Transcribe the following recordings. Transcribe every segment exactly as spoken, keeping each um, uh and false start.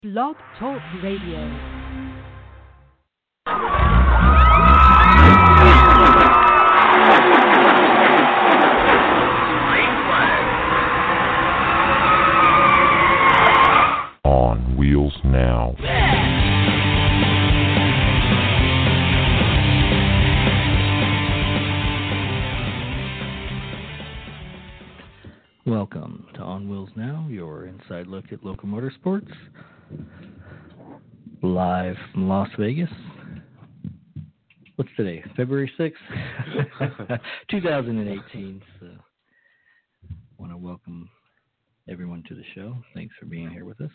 Blog Talk Radio. On Wheels Now. Welcome to On Wheels Now, your inside look at local motorsports, live from Las Vegas. What's today? February sixth, two thousand eighteen. So, I want to welcome everyone to the show. Thanks for being here with us.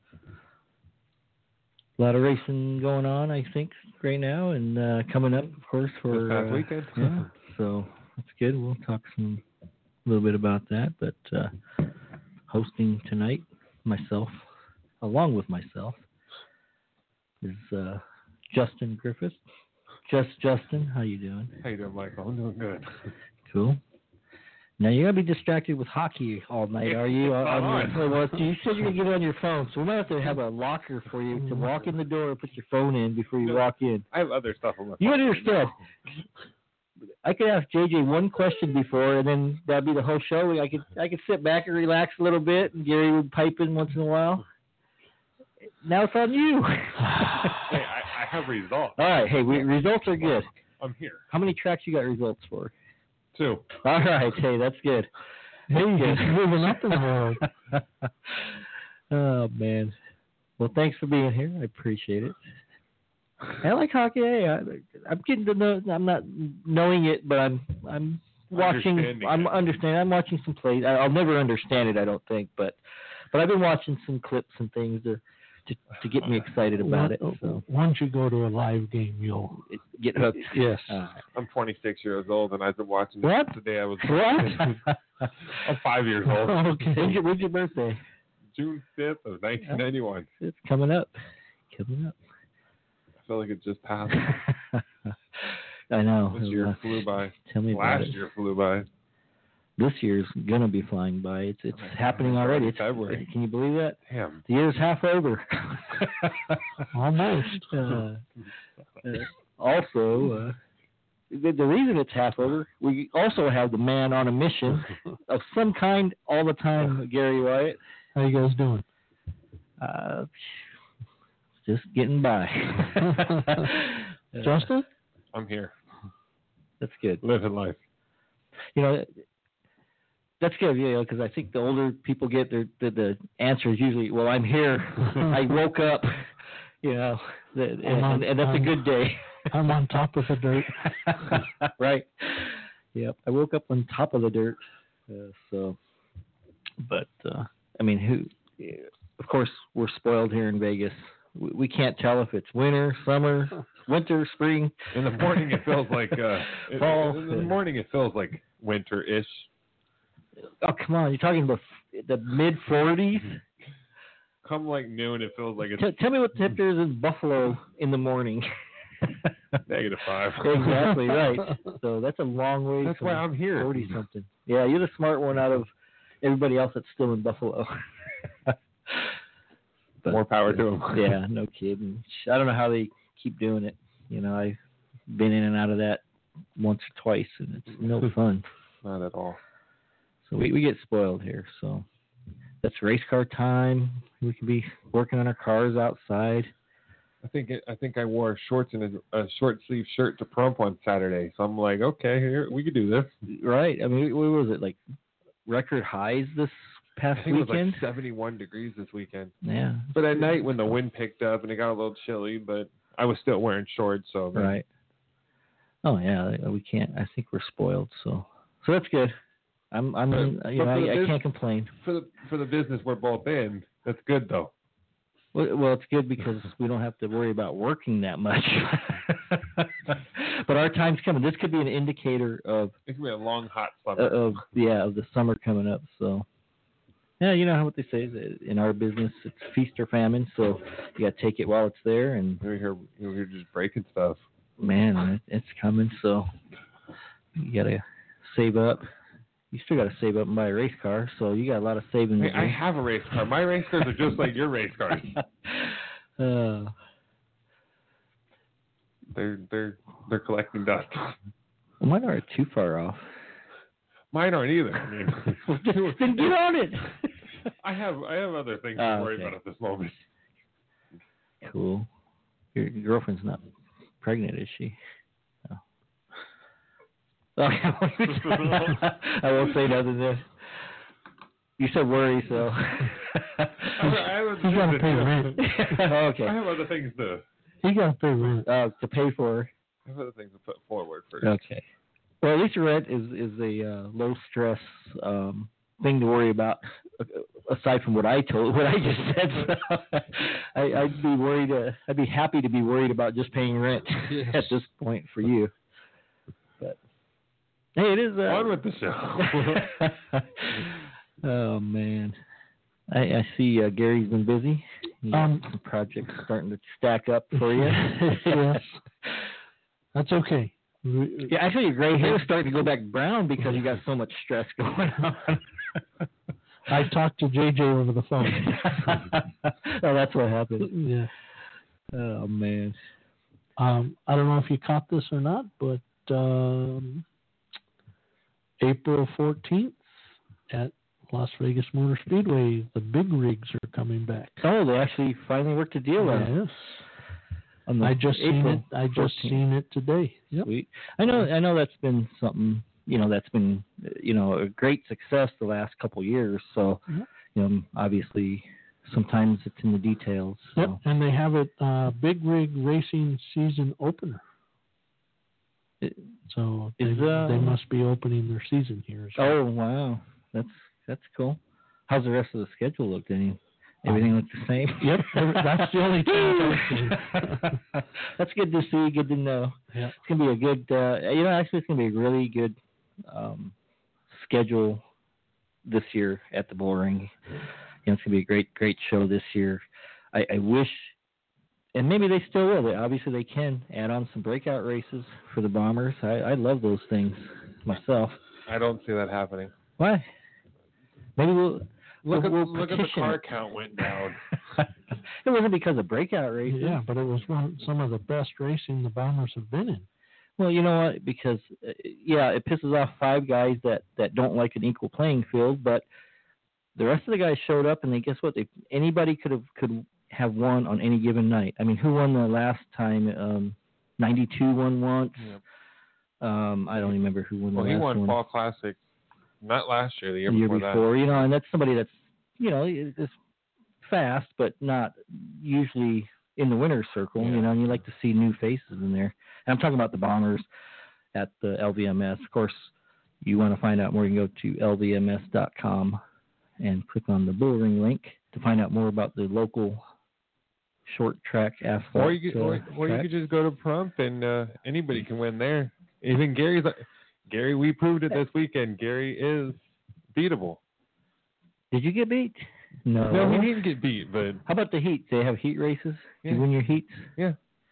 A lot of racing going on, I think, right now, and uh, coming up, of course, for this past uh, weekend. yeah, so that's good. We'll talk some a little bit about that, but uh, hosting tonight, myself, along with myself, is uh, Justin Griffith. Just Justin, how you doing? How you doing, Michael? I'm doing good. Cool. Now you're gonna be distracted with hockey all night, are you? It's on on. your, well, you said you're gonna get it on your phone, so we might have to have a locker for you to walk in the door and put your phone in before you No. walk in. I have other stuff on my You phone. understand? I could ask J J one question before, and then that'd be the whole show. I could I could sit back and relax a little bit, and Gary would pipe in once in a while. Now it's on you. Hey, I, I have results. All right. Hey, we, results are good. I'm here. How many tracks you got results for? Two. All right. Hey, that's good. Hey, he's moving up in the world. Oh man. Well, thanks for being here. I appreciate it. I like hockey. Hey, I, I'm getting to know. I'm not knowing it, but I'm I'm watching. Understanding I'm it. understanding. I'm watching some plays. I, I'll never understand it, I don't think, but but I've been watching some clips and things to to, to get me excited about it. So Once you go to a live game, you'll it, get hooked. yes. Uh, I'm twenty-six years old, and I've been watching What? this the day I was what? I'm five years old. Okay. When's your, when's your birthday? June fifth of nineteen ninety-one. It's coming up. Coming up. I feel like it just passed. I know. This year Uh, flew by. Tell me about Last it. year flew by. This year's gonna be flying by. It's it's happening already. It's February. Can you believe that? Damn. The year's half over. Almost. Uh, uh, also, uh, the, the reason it's half over, we also have the man on a mission of some kind all the time, Gary Wyatt. How you guys doing? Uh, just getting by. Uh, Justin? I'm here. That's good. Living life. You know, that's good, yeah, because I think the older people get, their the, the answer is usually, well, I'm here. I woke up, you know, the, and, on- and that's a I'm- good day. I'm on top of the dirt. Right. Yep. I woke up on top of the dirt. Uh, so, but, uh, I mean, who, of course, we're spoiled here in Vegas. We, we can't tell if it's winter, summer, winter, spring. In the morning, it feels like uh, it- Fall. In the morning, it feels like winter-ish. Oh, come on. You're talking about the mid forties? Come like noon, it feels like it's T- tell me what the temperature is in Buffalo in the morning. negative five. Exactly right. So that's a long way. That's from why I'm here. forty something. Yeah, you're the smart one out of everybody else that's still in Buffalo. But, More power to them. Yeah, no kidding. I don't know how they keep doing it. You know, I've been in and out of that once or twice, and it's no fun. Not at all. So we, we get spoiled here. So that's race car time. We can be working on our cars outside. I think it, I think I wore shorts and a, a short sleeve shirt to prom on Saturday. So I'm like, okay, here we could do this. Right. I mean, what was it, like record highs this past I think weekend? it was like seventy-one degrees this weekend. Yeah. But at night when the wind picked up and it got a little chilly, but I was still wearing shorts. So man, Right. Oh yeah, we can't. I think we're spoiled. So, so that's good. I'm, I'm, But- you know, but for the I, I bus- can't complain. for the for the business we're both in, that's good though. Well, well, it's good because we don't have to worry about working that much. But our time's coming. This could be an indicator of, It could be a long hot uh, summer. of yeah, of the summer coming up. So, yeah, you know what they say is in our business, it's feast or famine. So you got to take it while it's there. And You're here, you're here just breaking stuff. man, it, it's coming. So you got to save up, you still got to save up and buy a race car, so you got a lot of saving. Hey, to I do. have a race car. My race cars are just like your race cars. uh, They're they're they're collecting dust. well, mine aren't too far off. Mine aren't either. I mean, Then get on it. I have I have other things to Oh, worry okay. about at this moment. Cool. Your, your girlfriend's not pregnant, is she? No. Okay, I won't say nothing then. You said worry, so. I, I have other You gotta things pay to- rent. okay. I have other things to You got to pay rent. Uh, to pay for. I have other things to put forward first. Okay. Well, at least rent is is a uh, low stress um, thing to worry about. uh, Aside from what I told, what I just said, so I, I'd be worried. Uh, I'd be happy to be worried about just paying rent Yes. at this point for you. But hey, it is. Uh, On with the show. oh man, I, I see uh, Gary's been busy. He got Um, some projects starting to stack up for you. Yes. That's okay. We- Yeah, actually, your gray hair is starting to go back brown because you got so much stress going on. I talked to J J over the phone. Oh, that's what happened. Yeah. Oh man. Um, I don't know if you caught this or not, but um, April fourteenth at Las Vegas Motor Speedway, the big rigs are coming back. Oh, they actually finally worked a deal out. Yes. On the I just seen April it. I just fourteenth. seen it today. Yep. Sweet. I know. I know that's been something. You know, that's been uh, you know a great success the last couple years. So, Mhm. you know, obviously, sometimes it's in the details. So. Yep. And they have it uh, big rig racing season opener. It- So Is, they, uh, they must be opening their season here. as well. Oh wow, that's that's cool. How's the rest of the schedule look? Any everything look the same? Yep, every- that's the only thing I've seen. That's good to see. Good to know. Yeah. It's gonna be a good. Uh, you know, actually, it's gonna be a really good um, schedule this year at the Bull Ring. You know, it's gonna be a great, great show this year. I, I wish, and maybe they still will. They, obviously, they can add on some breakout races for the Bombers. I, I love those things myself. I don't see that happening. Why? Maybe we'll Look we'll, at we'll look at the petition car it. count went down. It wasn't because of breakout races. Yeah, but it was one some of the best racing the Bombers have been in. Well, you know what? Because uh, yeah, it pisses off five guys that, that don't like an equal playing field, but the rest of the guys showed up, and they guess what? They anybody could have could have won on any given night. I mean, who won the last time? Um, ninety-two won once. Yep. Um, I don't remember who won the Well, he last won one. Fall Classic, not last year, the year, the year before, before, you know, and that's somebody that's you know is fast, but not usually in the winner's circle. Yeah. You know, and you like to see new faces in there. And I'm talking about the Bombers at the L V M S. Of course, you want to find out more, you can go to L V M S dot com and click on the Bull Ring link to find out more about the local short track asphalt. that. Or you could, uh, or, or you track. could just go to Prump and uh, anybody can win there. Even Gary's like, Gary, we proved it this weekend. Gary is beatable. Did you get beat? No. No, he didn't get beat, but How about the heat? They have heat races. Yeah. You win your heats. yeah.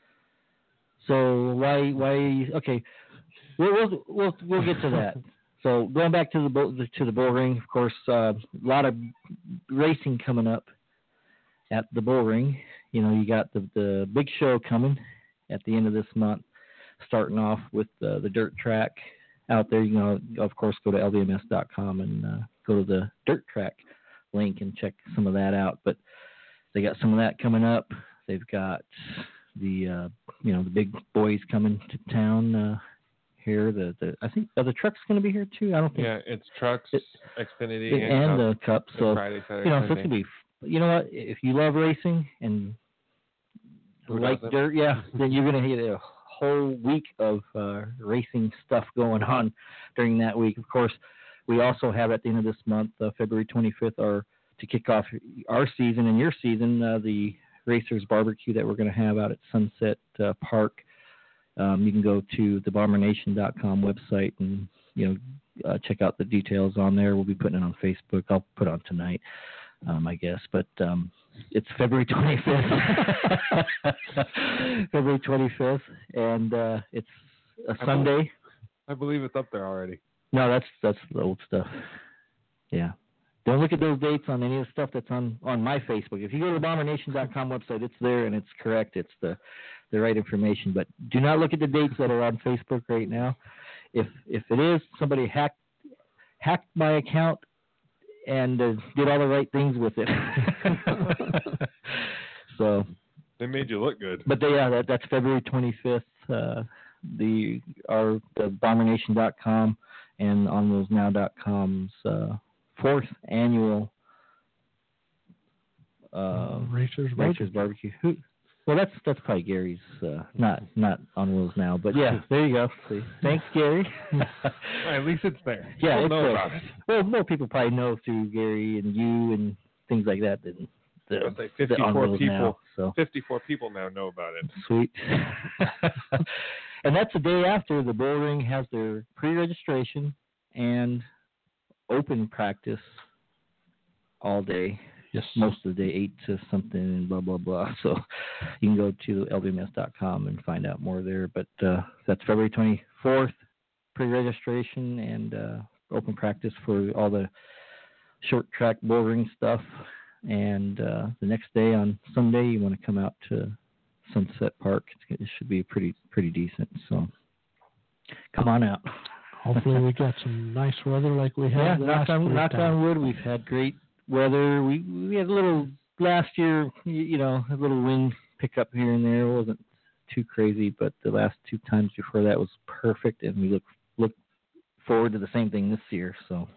So why why okay? We'll we'll we'll, we'll get to that. So going back to the bull, to the Bull Ring, of course, uh, a lot of racing coming up at the Bull Ring. You know, you got the the big show coming at the end of this month, starting off with uh, the dirt track out there. You know, of course, go to L V M S dot com and uh, go to the dirt track link and check some of that out. But they got some of that coming up. They've got the uh, you know the big boys coming to town uh, here. The, the I think are the trucks going to be here too. I don't think. Yeah, it's trucks, It- Xfinity, and, and, the cup. Cup, So Friday, Saturday, you know, so it's Sunday. gonna be. You know what? If you love racing and Who like doesn't? dirt, yeah, then you're gonna get a whole week of uh, racing stuff going on during that week. Of course, we also have at the end of this month, uh, February twenty-fifth, our to kick off our season and your season, uh, the Racers Barbecue that we're going to have out at Sunset uh, Park. Um, you can go to the bomber nation dot com website and you know uh, check out the details on there. We'll be putting it on Facebook. I'll put it on tonight, um, I guess. But um, it's February twenty-fifth. February twenty-fifth, and uh, it's a I Sunday. I believe it's up there already. No, that's that's the old stuff. Yeah. Don't look at those dates on any of the stuff that's on, on my Facebook. If you go to the bomber nation dot com website, it's there and it's correct. It's the, the right information. But do not look at the dates that are on Facebook right now. If if it is, somebody hacked hacked my account and uh, did all the right things with it. So they made you look good. But they, yeah, that, that's February twenty-fifth. Uh, the our the bomber nation dot com and on wheels now dot com's uh, fourth annual uh, Racers Racers Barbecue. Who, well, that's that's probably Gary's, uh, not not on wheels now, but yeah, there you go. See. Thanks, Gary. At least it's there. Yeah, People it's know there. about it. Well, more people probably know through Gary and you and things like that than the, I'd say the on fifty-four wheels people. now. So. fifty-four people now know about it. Sweet. And that's the day after the bull ring has their pre-registration and open practice all day. Yes. Most of the day, eight to something and blah, blah, blah. So you can go to L B M S dot com and find out more there. But uh, that's February twenty-fourth, pre-registration and uh, open practice for all the short track bull ring stuff. And uh, the next day on Sunday, you want to come out to Sunset Park. It should be pretty pretty decent. So come on out. Hopefully we got some nice weather like we Yeah, had knock last on, week knock down. on wood. We've had great weather. We we had a little last year, you, you know, a little wind pickup here and there. It wasn't too crazy, but the last two times before that was perfect, and we look look forward to the same thing this year. So,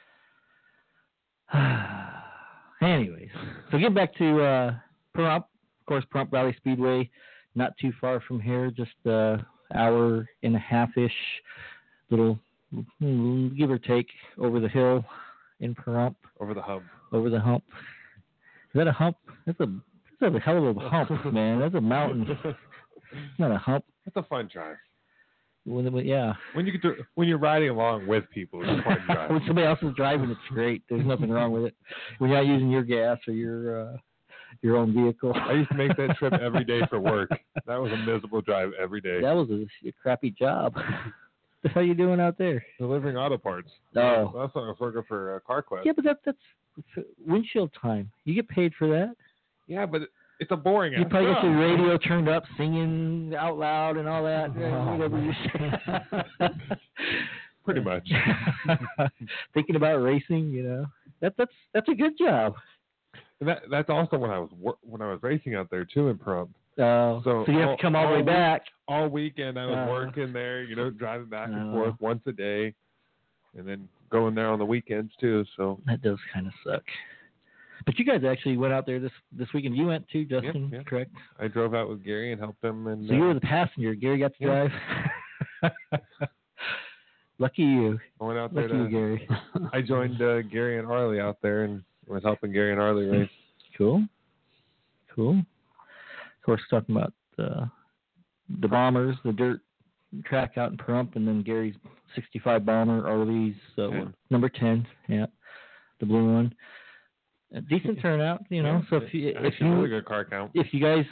anyways, so get back to uh, Pahrump. Of course, Pahrump Valley Speedway, not too far from here, just an hour and a half-ish, little, give or take, over the hill in Pahrump. Over the hump. Over the hump. Is that a hump? That's a, that's a hell of a hump, man. That's a mountain. It's not a hump. It's a fun drive. When, when, yeah. When you get to, when you're riding along with people, it's a fun drive. When somebody else is driving, it's great. There's nothing wrong with it. When you're not using your gas or your uh, your own vehicle. I used to make that trip every day for work. That was a miserable drive every day. That was a, a crappy job. What the hell are you doing out there? Delivering auto parts. Oh. That's when I was working for uh, CarQuest. Yeah, but that, that's windshield time. You get paid for that. Yeah, but it's a boring You ass probably got job. your radio turned up, singing out loud and all that. Oh. Whatever you say. Pretty much. Thinking about racing, you know. That that's that's a good job. And that that's also when I was wor- when I was racing out there too in Pahrump. Uh, so, So you have all- to come all the way all week- back. All weekend I was Uh. working there, you know, driving back and Uh. forth once a day, and then going there on the weekends too. So That does kind of suck. But you guys actually went out there this this weekend. You went too, Justin, yeah. correct? I drove out with Gary and helped him. And So you uh, were the passenger. Gary got to Yeah. drive. Lucky you. I went out there Lucky you, to. Gary. I joined uh, Gary and Arlie out there and was helping Gary and Arlie race. Cool. Cool. Of course, talking about uh, the bombers, the dirt track out in Pahrump, and then Gary's sixty-five bomber, Arlie's uh, ten. number ten, yeah, the blue one. A decent turnout, you know. So if you if Actually, you really good car count. if you guys,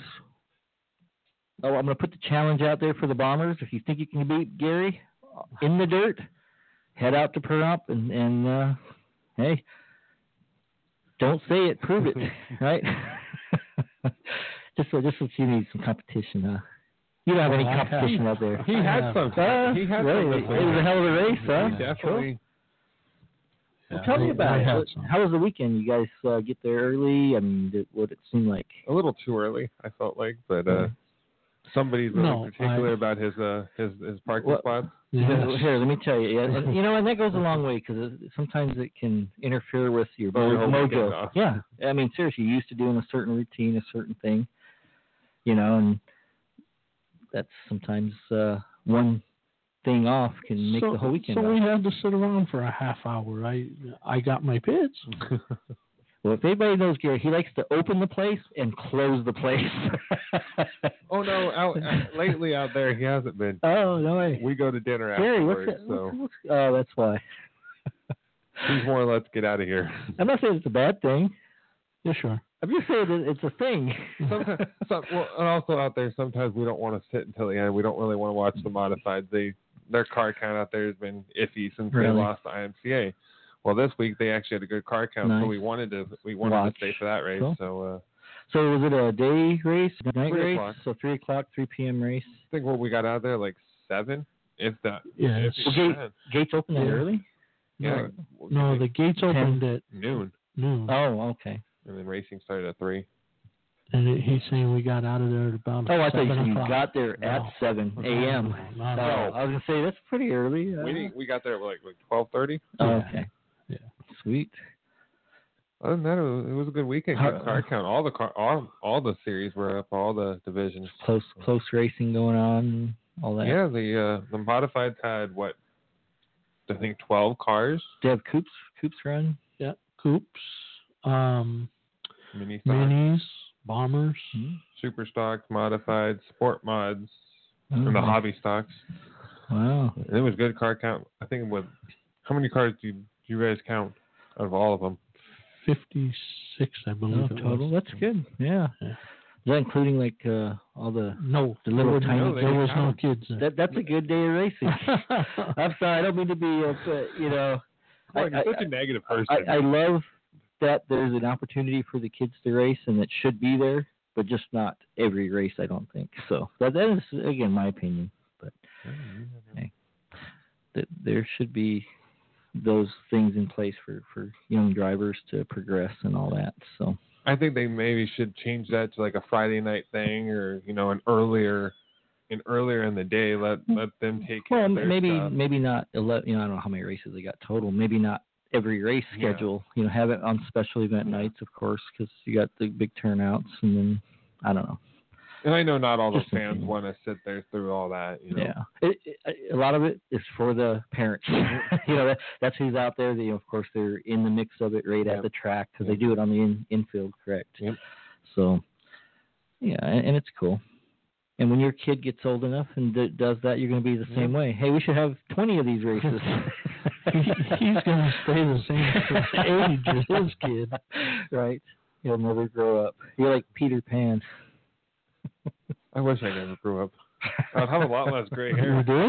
oh, I'm going to put the challenge out there for the bombers. If you think you can beat Gary in the dirt, head out to Pahrump and and uh, hey, don't say it, prove it, right? just so just so you need some competition, huh? You don't have any Well, I have- competition out there. He had have- some. Uh, he had really? some. It was a hell of a race, huh? He definitely. Well, tell me I- about I it. had What- some. How was the weekend? You guys uh, get there early? I mean, did, what it seemed like? A little too early, I felt like, but uh, somebody's really No, particular I- about his uh his his parking Well- spots. Yes. Here, let me tell you. Yeah, and, you know, and that goes a long way because sometimes it can interfere with your Oh, your whole weekend mojo. off. Yeah, I mean, seriously, you're used to doing a certain routine, a certain thing, you know, and that's sometimes uh, one thing off can make so, the whole weekend. So off. we had to sit around for a half hour. I I got my pits. Well, if anybody knows Gary, he likes to open the place and close the place. Oh no! Out, out, lately out there, he hasn't been. Oh no way. We go to dinner Gary, what's afterwards, that? so What's, what's, oh, that's why. he's more. Let's get out of here. I'm not saying it's a bad thing. Yeah, sure. I'm just saying that it's a thing. Sometimes, some, well, and also out there, sometimes we don't want to sit until the end. We don't really want to watch the modifieds. They their car count out there has been iffy since Really? they lost the I M C A. Well, this week they actually had a good car count, Nice. so we wanted to we wanted Watch. to stay for that race. Cool. So uh, So was it a day race, night Three race? o'clock. So three o'clock, three p.m. race. I think what we got out there like seven, if that. Yeah, if it's- it's Well, gate, ten. gates open that Yeah. early? Yeah. No, the gates opened at noon, noon, Oh, okay. and then racing started at three. and it, he's saying we got out of there at about Oh, I thought seven you o'clock. got there at No. seven a.m. No, no, Oh, no. I was gonna say that's pretty early. Uh, We didn't, we got there at like like twelve thirty. oh, Yeah. okay. Yeah. Sweet. Other than that, it was, it was a good weekend. Good How- car count. All the car, all all the series were up. All the divisions. Close, close racing going on. All that. Yeah, the uh, the modifieds had what? I think twelve cars. Do you have coops? Coops run? Yeah, coupes, um, Mini stocks, minis, bombers. super stocks, modified, sport mods, Oh, and the hobby stocks. Wow. And it was good car count. I think with how many cars do you, do you guys count out of all of them? fifty-six, I believe Oh, it total. was. That's good. Yeah. Yeah. Is that including like uh, all the? No, The little there, tiny- was, there was no count. kids there. That that's a good day of racing. I'm sorry, I don't mean to be, uh, but, you know, I, Well, you're I, such a negative person. I, I love that there's an opportunity for the kids to race, and it should be there, but just not every race. I don't think so. That that is again my opinion, but hey, that there should be those things in place for for young drivers to progress and all that. So I think they maybe should change that to like a Friday night thing, or you know, an earlier, an earlier in the day. Let let them take care well, of their maybe stuff. maybe not eleven. You know, I don't know how many races they got total. Maybe not every race Yeah. schedule. You know, have it on special event nights, of course, because you got the big turnouts, and then I don't know. And I know not all those Just an fans opinion. want to sit there through all that. You know? Yeah, it, it, a lot of it is for the parents. you know, that, that's who's out there. They, of course, they're in the mix of it right Yep. at the track because Yep. they do it on the in, infield, correct? Yep. So, yeah, and, and it's cool. And when your kid gets old enough and d- does that, you're going to be the same way. Hey, we should have twenty of these races. He- he's going to stay the same age as his kid. Right? He'll never grow up. You're like Peter Pan. I wish I never grew up. I'd have a lot less gray You hair. do?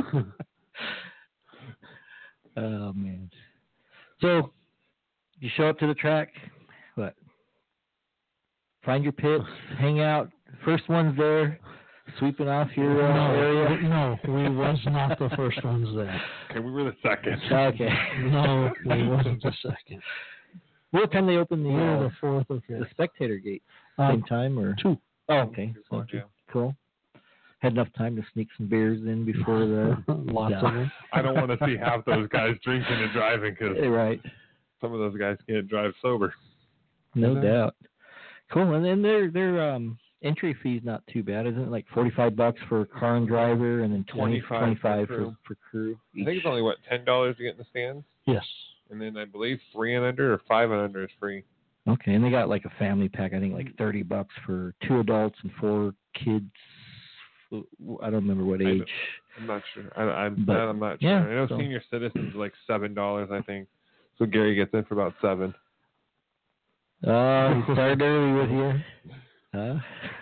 Oh man. So you show up to the track, what? Find your pits, hang out. First one's there, sweeping off your uh, no, area. no, we was not the first ones there. Okay, we were the second. Okay. No, we wasn't the second. What time they open the We were uh, the fourth or the fifth. spectator gate? Uh, Same time or? two. Oh, okay. So Yeah. cool. Had enough time to sneak some beers in before the. Lots No. of them. I don't want to see half those guys drinking and driving because Right. some of those guys can't drive sober. No Mhm. doubt. Cool. And then their their um entry fee's not too bad, isn't it? Like forty five bucks for car and driver, and then twenty twenty-five twenty for five crew. for for crew. I think each. it's only what ten dollars to get in the stands, Yes. and then I believe three and under or five and under is free. Okay, and they got like a family pack. I think like thirty bucks for two adults and four kids. I don't remember what I age. don't- I'm not sure. I, I'm But, that I'm not sure. yeah, I know so- senior citizens are like seven dollars, I think. So Gary gets in for about seven. Oh, he started early with you. Huh?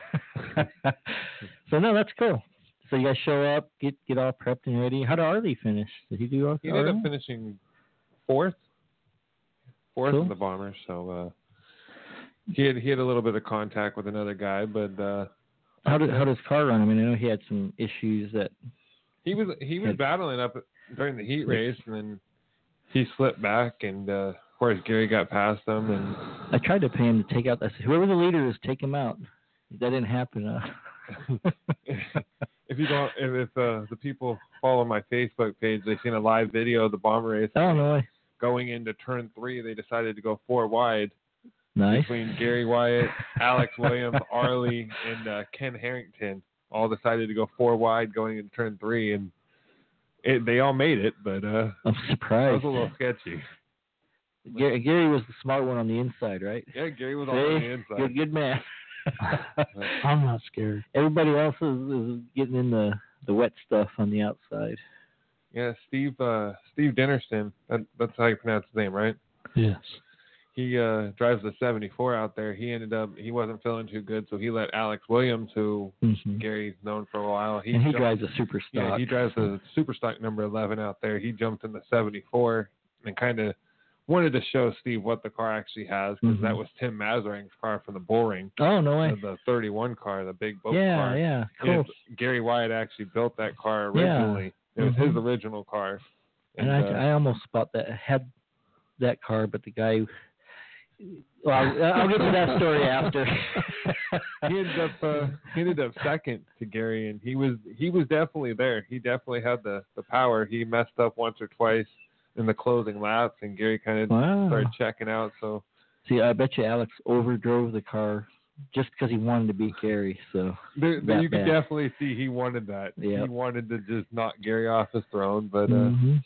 So no, that's cool. So you guys show up, get get all prepped and ready. How did Arlie finish? Did he do all He ended all up right? finishing fourth, fourth Cool. in the Bombers. So uh, he had he had a little bit of contact with another guy, but uh, How did how does car run? I mean, I know he had some issues that. he was he was Had- battling up during the heat race, and then he slipped back, and uh, of course Gary got past him, and I tried to pay him to take out. I said, whoever the leader is, take him out. That didn't happen. Uh. if you don't, if, if uh, the people follow my Facebook page, they've seen a live video of the Bomber race Oh no! going into turn three. They decided to go four wide Nice. between Gary Wyatt, Alex Williams, Arlie, and uh, Ken Harrington. All decided to go four wide going into turn three, and it, they all made it, but uh, I'm that surprised. was a little sketchy. Gary, Gary was the smart one on the inside, right? Yeah, Gary was all on the See? inside. Good, good man. I'm not scared. Everybody else is, is getting in the, the wet stuff on the outside. Yeah, Steve uh, Steve Dinnerston. That, that's how you pronounce his name, right? Yes. he uh, drives the seventy-four out there. He ended up he wasn't feeling too good, so he let Alex Williams, who Mm-hmm. Gary's known for a while. He and he jumped, drives a super stock. Yeah, he drives a super stock number eleven out there. He jumped in the seventy-four and kind of wanted to show Steve what the car actually has, because Mm-hmm. that was Tim Mazering's car from the Bullring. Oh, no way. Uh, the thirty-one car, the big boat Yeah, car. yeah, And cool. Gary Wyatt actually built that car Yeah. originally. It was Mhm. his original car. And, And, I, uh, I almost bought that, had that car, but the guy. Well, I'll, I'll get to that story after. he ended up uh, he ended up second to Gary, and he was he was definitely there. He definitely had the, the power. He messed up once or twice in the closing laps, and Gary kind of Wow. started checking out. So See, I bet you Alex overdrove the car just because he wanted to beat Gary. So there, there That you could bad. definitely see he wanted that. Yep. He wanted to just knock Gary off his throne, but uh, mhm.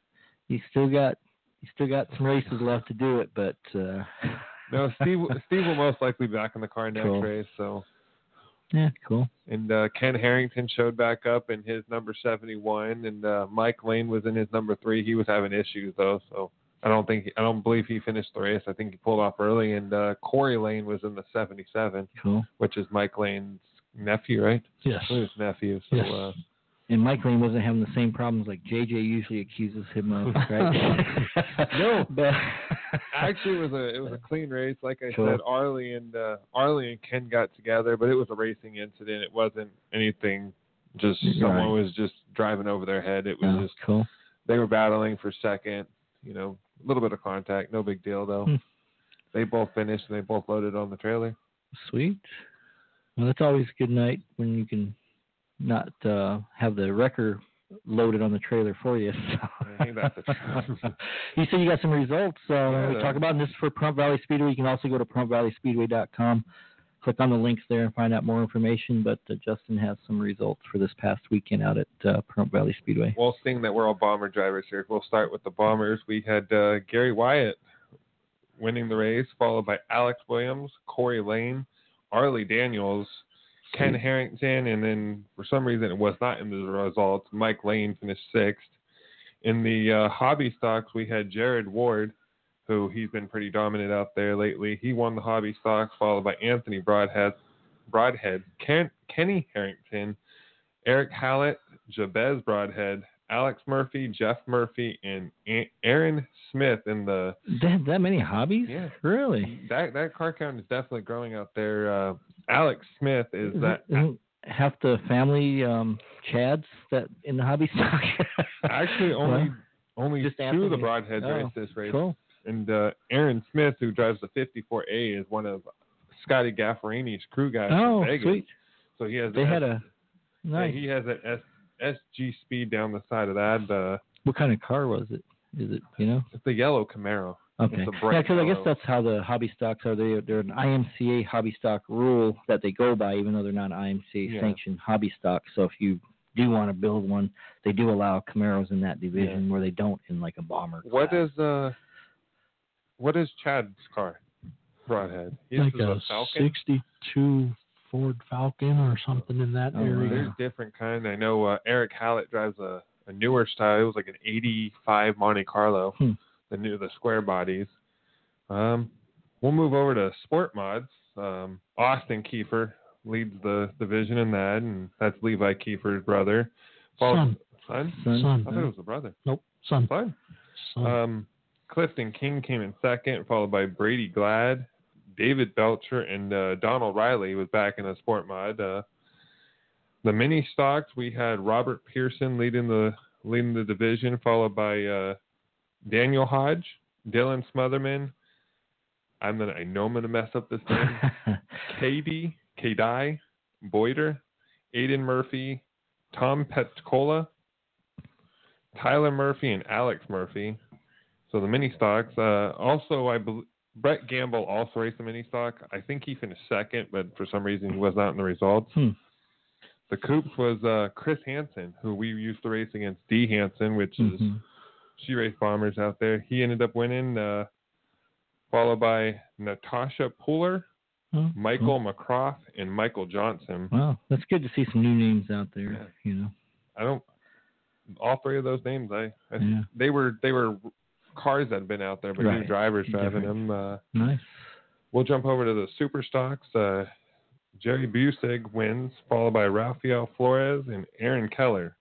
he still got he still got some races left to do it, but uh, no, Steve Steve will most likely be back in the car next Cool. race. So. yeah, cool. And uh, Ken Harrington showed back up in his number seventy-one, and uh, Mike Lane was in his number three. He was having issues though, so I don't think I don't believe he finished the race. I think he pulled off early. And uh, Corey Lane was in the seventy-seven, Cool. which is Mike Lane's nephew, right? Yes. I believe his nephew. So Yes. uh, And Mike Lane wasn't having the same problems like J J usually accuses him of, right? No. but actually, it was a it was a clean race. Like I Cool. said, Arlie and uh, Arlie and Ken got together, but it was a racing incident. It wasn't anything. Just Right. someone was just driving over their head. It was Oh, just. cool. They were battling for second, you know, a little bit of contact, no big deal though. Hmm. They both finished and they both loaded on the trailer. Sweet. Well, that's always a good night when you can not uh, have the wrecker loaded on the trailer for you. So. I think that's the truth. You said you got some results. Uh, Yeah, we the- talk about and this is for Pahrump Valley Speedway. You can also go to pahrump valley speedway dot com. Click on the links there and find out more information. But uh, Justin has some results for this past weekend out at uh, Pahrump Valley Speedway. Well, seeing that we're all bomber drivers here, we'll start with the bombers. We had uh, Gary Wyatt winning the race, followed by Alex Williams, Corey Lane, Arlie Daniels, Ken Harrington, and then for some reason it was not in the results. Mike Lane finished sixth. In the uh, hobby stocks, we had Jared Ward, who he's been pretty dominant out there lately. He won the hobby stocks, followed by Anthony Broadhead, Broadhead, Ken, Kenny Harrington, Eric Hallett, Jabez Broadhead, Alex Murphy, Jeff Murphy, and A- Aaron Smith in the They have that many hobbies? Yeah. Really? that that car count is definitely growing out there. Uh, Alex Smith is Isn't- that isn't half the family um, Chads that in the hobby stock? actually only Well, only just two of the Anthony. Broadheads Oh, raced this race. Cool. And uh, Aaron Smith, who drives the fifty-four A, is one of Scotty Gaffarini's crew guys Oh, from Vegas. sweet. So he has They an had S- a yeah, nice. he has an S, S G speed down the side of that. Uh, What kind of car was it? Is it, you know? it's the yellow Camaro. Okay. It's a bright Yeah, because I guess yellow. that's how the hobby stocks are. They, they're an I M C A hobby stock rule that they go by, even though they're not I M C A Yeah. sanctioned hobby stock. So if you do want to build one, they do allow Camaros in that division where they don't in like a bomber. What class. is uh, what is Chad's car? Broadhead. His Like is a Falcon. sixty-two Ford Falcon or something in that Oh, area. There's different kind. I know uh, Eric Hallett drives a, a newer style. It was like an eighty-five Monte Carlo, Hmm. the new the square bodies. Um, we'll move over to sport mods. Um, Austin Kiefer leads the division in that, and that's Levi Kiefer's brother. Son. Son? Son? Son. I thought it was the brother. Nope. Son. Son. Son. Um, Clifton King came in second, followed by Brady Glad, David Belcher, and uh, Donald Riley was back in the sport mod. Uh, the mini stocks, we had Robert Pearson leading the leading the division, followed by uh, Daniel Hodge, Dylan Smotherman. I'm gonna I know I'm gonna mess up this name. K D, Kadai, Boyder, Aiden Murphy, Tom Petcola, Tyler Murphy, and Alex Murphy. So the mini stocks. Uh, also, I believe Brett Gamble also raced the mini stock. I think he finished second, but for some reason he was not in the results. Hmm. The Coops was uh, Chris Hansen, who we used to race against Dee Hansen, which is Mhm. she raced bombers out there. He ended up winning, uh, followed by Natasha Puller, Oh, Michael McCroft, and Michael Johnson. Wow, that's good to see some new names out there. Yeah. You know. I don't. All three of those names, I, I Yeah. they were they were cars that have been out there, but Right. new drivers driving Different. them. Uh, Nice. we'll jump over to the super stocks. Uh, Jerry Busig wins, followed by Rafael Flores and Aaron Keller.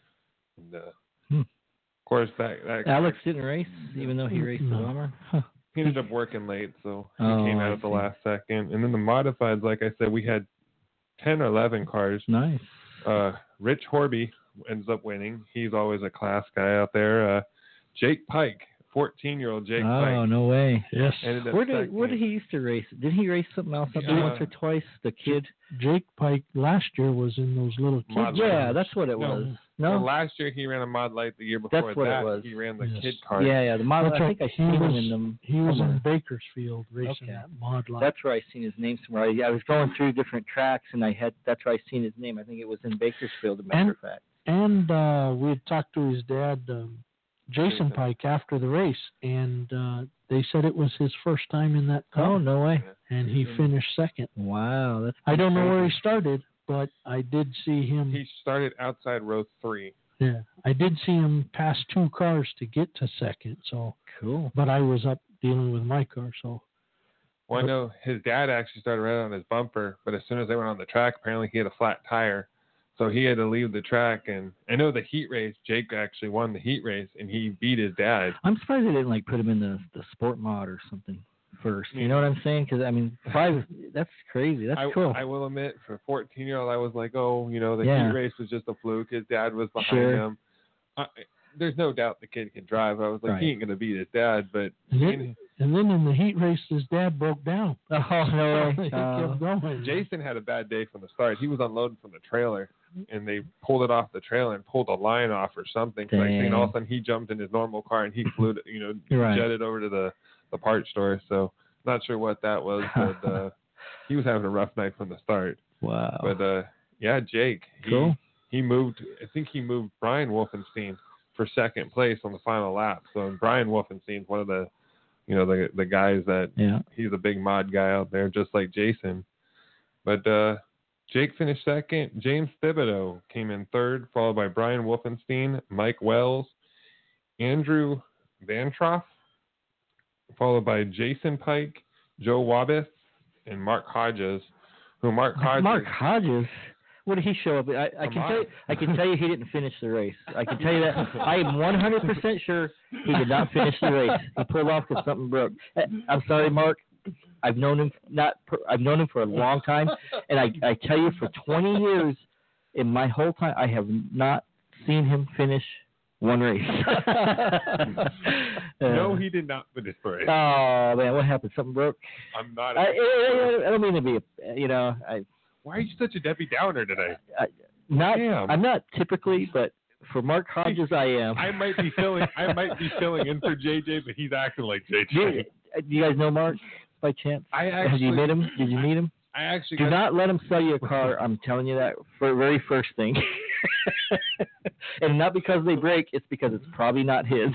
And, uh, Hmm. Of course, that, that Alex didn't race, even though he raced the No. bomber. Huh. he ended up working late, so he Oh, came out I at the see. last second. And then the modifieds, like I said, we had ten or eleven cars. Nice. Uh, Rich Horby ends up winning. He's always a class guy out there. Uh, Jake Pike, fourteen-year-old Jake Oh, Pike, no way. Yes. ended up Where did second. where did he used to race? Did he race something else up there Yeah. once or twice? The kid. Jake Pike last year was in those little kids. Mod Yeah, Lights. that's what it No. was. Well, No. last year he ran a Mod Light. The year before That's what it that, was. he ran the Yes. kid car. Yeah, yeah. The model. That's I right. think I He seen him was- in them. He was somewhere. in Bakersfield racing Okay. that Mod Light. That's where I seen his name somewhere. I, I was going through different tracks, and I had that's where I seen his name. I think it was in Bakersfield, as a matter And- of fact. And uh, we had talked to his dad, um, Jason Jason. Pike, after the race, and uh, they said it was his first time in that car, Oh, no way! and he finished second. Wow, that's. I don't know crazy. where he started, but I did see him. He started outside row three. Yeah, I did see him pass two cars to get to second. So, Cool. but I was up dealing with my car, so Well, I know his dad actually started right on his bumper, but as soon as they went on the track, apparently he had a flat tire. So he had to leave the track. And I know the heat race, Jake actually won the heat race, and he beat his dad. I'm surprised they didn't like put him in the the sport mod or something first. You know what I'm saying? Because I mean, five. That's crazy. That's I, cool. I will admit, for a fourteen-year-old, I was like, oh, you know, the Yeah. heat race was just a fluke. His dad was behind Sure. him. I, there's no doubt the kid can drive. I was like, Right. he ain't going to beat his dad. But and then, and then in the heat race, his dad broke down. Oh no way! he Uh, kept going. Jason had a bad day from the start. He was unloading from the trailer, and they pulled it off the trailer and pulled a line off or something. So I think all of a sudden he jumped in his normal car and he flew, to, you know, Right. jetted over to the the parts store. So not sure what that was, but uh, he was having a rough night from the start. wow. But uh, yeah, Jake, he, Cool. he moved. I think he moved Brian Wolfenstein for second place on the final lap. So Brian Wolfenstein's one of the, you know, the the guys that Yeah. he's a big mod guy out there, just like Jason. But uh, Jake finished second. James Thibodeau came in third, followed by Brian Wolfenstein, Mike Wells, Andrew Vantroff, followed by Jason Pike, Joe Wabbith, and Mark Hodges. Who Mark Hodges? Mark Hodges. What did he show up? I, I Come can tell. You, on. I can tell you he didn't finish the race. I can tell you that. I am one hundred percent sure he did not finish the race. He pulled off because something broke. Eh, I'm sorry, Mark. I've known him not. Per, I've known him for a long time, and I, I tell you, for twenty years, in my whole time, I have not seen him finish one race. No, Uh, he did not finish the race. Oh man, what happened? Something broke. I'm not. I, I, I don't mean to be, a, you know, I, Why are you such a Debbie Downer today? I not. Damn. I'm not typically, but for Mark Hodges, I am. I might be filling. I might be filling in for J J, but he's acting like J Do you, J. do you guys know Mark by chance? I Have actually. you met him? Did you meet him? I actually. Do got- not let him sell you a car. I'm telling you that for the very first thing. And not because they break, it's because it's probably not his.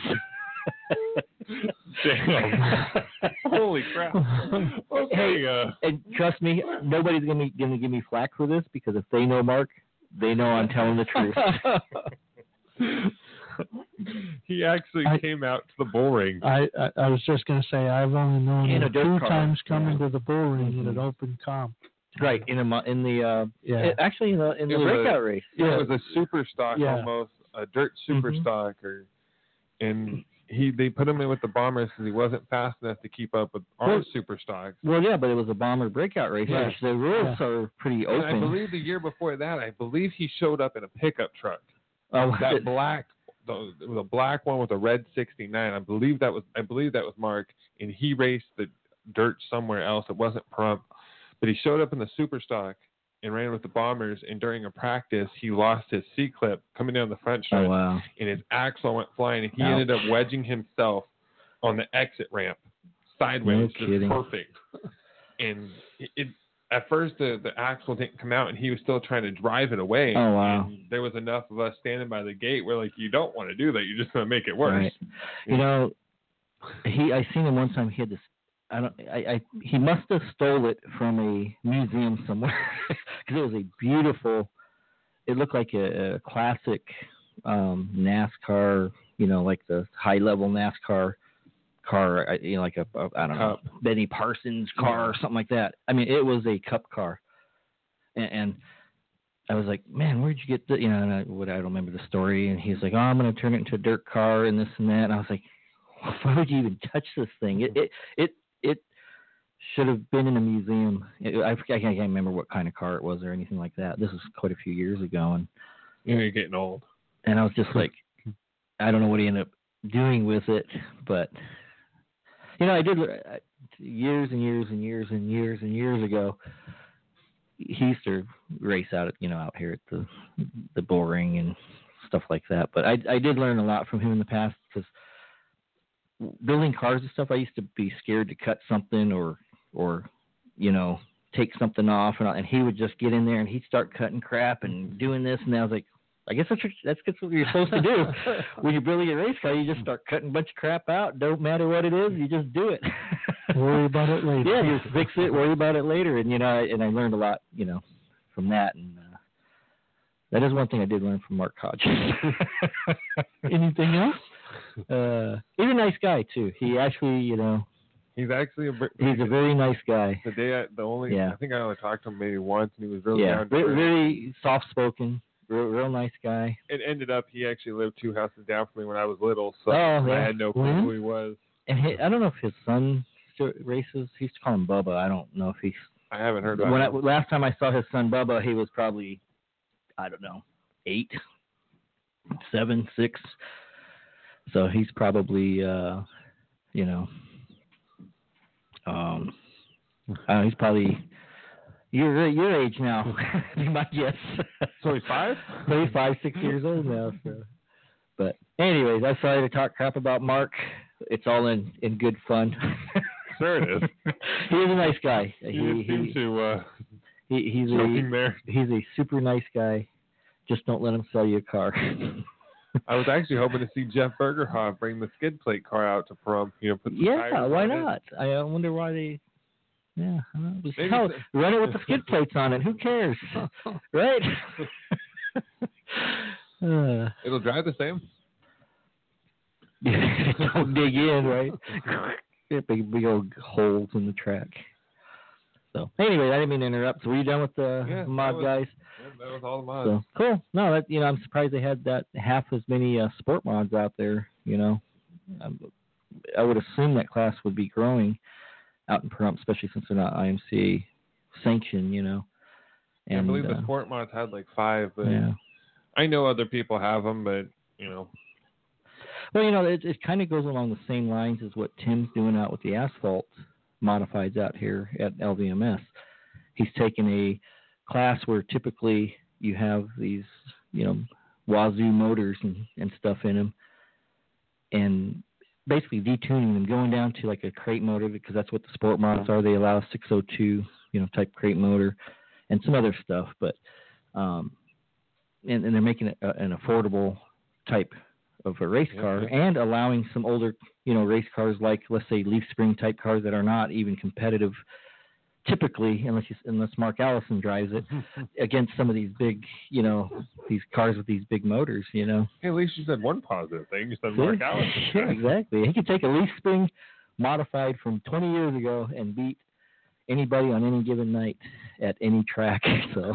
Damn. Holy crap. Okay. Hey, uh, and trust me, nobody's gonna be, gonna give me flack for this because if they know Mark, they know I'm telling the truth. he actually I- came out to the bull ring. I, I I was just going to say I've only known In a him dirt two car. times coming Yeah. to the bull ring Mhm. at an open comp. Right in the mo- in the uh, Yeah. actually in the in the It was a- breakout race. Yeah. It was a super stock Yeah. almost, a dirt super Mhm. stock, or and he they put him in with the bombers because he wasn't fast enough to keep up with our Well- super stocks. Well, yeah, but it was a bomber breakout race. Yeah. Which the rules are pretty And I open. believe the year before that, I believe he showed up in a pickup truck. Oh, was That it- black, the, it was a black one with a red sixty-nine. I believe that was, I believe that was Mark, and he raced the dirt somewhere else. It wasn't Prump, but he showed up in the super stock and ran with the bombers. And during a practice, he lost his C clip coming down the front stretch, oh wow. and his axle went flying, and he Ouch. ended up wedging himself on the exit ramp sideways, No just kidding. perfect. And it, it at first the, the axle didn't come out, and he was still trying to drive it away. Oh, wow. And there was enough of us standing by the gate where like you don't want to do that. You're just going to make it worse. Right. You know, he I seen him one time. He had this. I don't. I. I he must have stole it from a museum somewhere because it was a beautiful. It looked like a, a classic um, NASCAR. You know, like the high level NASCAR car, I- you know, like a, a I don't Cup. know, Benny Parsons car or something like that. I mean, it was a Cup car, and, and I was like, man, where'd you get the, you know, and I, what I don't remember the story. And he's like, oh, I'm going to turn it into a dirt car and this and that. And I was like, why would you even touch this thing? It it it, it should have been in a museum. It, I, I can't remember what kind of car it was or anything like that. This was quite a few years ago, and You know, you're getting old. and I was just like, I don't know what he ended up doing with it, but you know, I did I, years and years and years and years and years ago. He used to race out at, you know, out here at the the bull ring and stuff like that. But I I did learn a lot from him in the past, because building cars and stuff, I used to be scared to cut something or or you know, take something off, and and he would just get in there and he'd start cutting crap and doing this, and I was like, I guess that's what, that's what you're supposed to do when you're building a race car. You just start cutting a bunch of crap out. Don't matter what it is, you just do it. Worry about it later. Yeah, just fix it. Worry about it later. And you know, and I learned a lot, you know, from that. And uh, that is one thing I did learn from Mark Hodges. Anything else? Uh, he's a nice guy too. He actually, you know, He's actually a. he's a very nice guy. The day I, the only Yeah. I think I only talked to him maybe once, and he was really Yeah, down to very, earth. very soft spoken. Real, real nice guy. It ended up he actually lived two houses down from me when I was little, so Oh, I yeah. had no clue When? who he was. And he, I don't know if his son still races. He used to call him Bubba. I don't know if he's. I haven't heard about When I, him. last time I saw his son Bubba, he was probably, I don't know, eight, seven, six. So he's probably, uh, you know, um, uh, he's probably your your age now. Be my guess. So he's five? So he's five, six years old now. So, but anyways, I'm sorry to talk crap about Mark. It's all in, in good fun. Sure it is. He is a nice guy. He, He, didn't seem he, to uh, he he's joking a there. he's a super nice guy. Just don't let him sell you a car. I was actually hoping to see Jeff Bergerhoff bring the skid plate car out to Prom. You know, put some Yeah, tires why on it. not? I uh, wonder why they. Yeah, I don't know. Just Maybe hell, it's- run it with the skid plates on it. Who cares, right? uh, It'll drive the same. don't dig in, right? big, big old holes in the track. So, anyway, I didn't mean to interrupt. So, were you done with the Yeah, mod that was- guys? Yeah, that was all the mods. So cool. No, that you know, I'm surprised they had that half as many uh, sport mods out there. You know, um, I would assume that class would be growing out in Pahrump, especially since they're not I M C A sanctioned. You know, and I believe the uh, sport mods had like five, but yeah. I know other people have them, but you know, Well, you know, it, it kind of goes along the same lines as what Tim's doing out with the asphalt modifieds out here at L V M S. He's taken a class where typically you have these, you know, Wazoo motors and, and stuff in them, and basically detuning them, going down to like a crate motor, because that's what the sport mods are. They allow a six oh two, you know, type crate motor and some other stuff, but um, and, and they're making it a, an affordable type of a race Yeah, car, yeah. and allowing some older, you know, race cars like, let's say, leaf spring type cars that are not even competitive typically, unless you, unless Mark Allison drives it, against some of these big, you know, these cars with these big motors, you know. hey, at least you said one positive thing. You said Mark Allison. Yeah, exactly. He could take a leaf spring modified from twenty years ago and beat anybody on any given night at any track. So,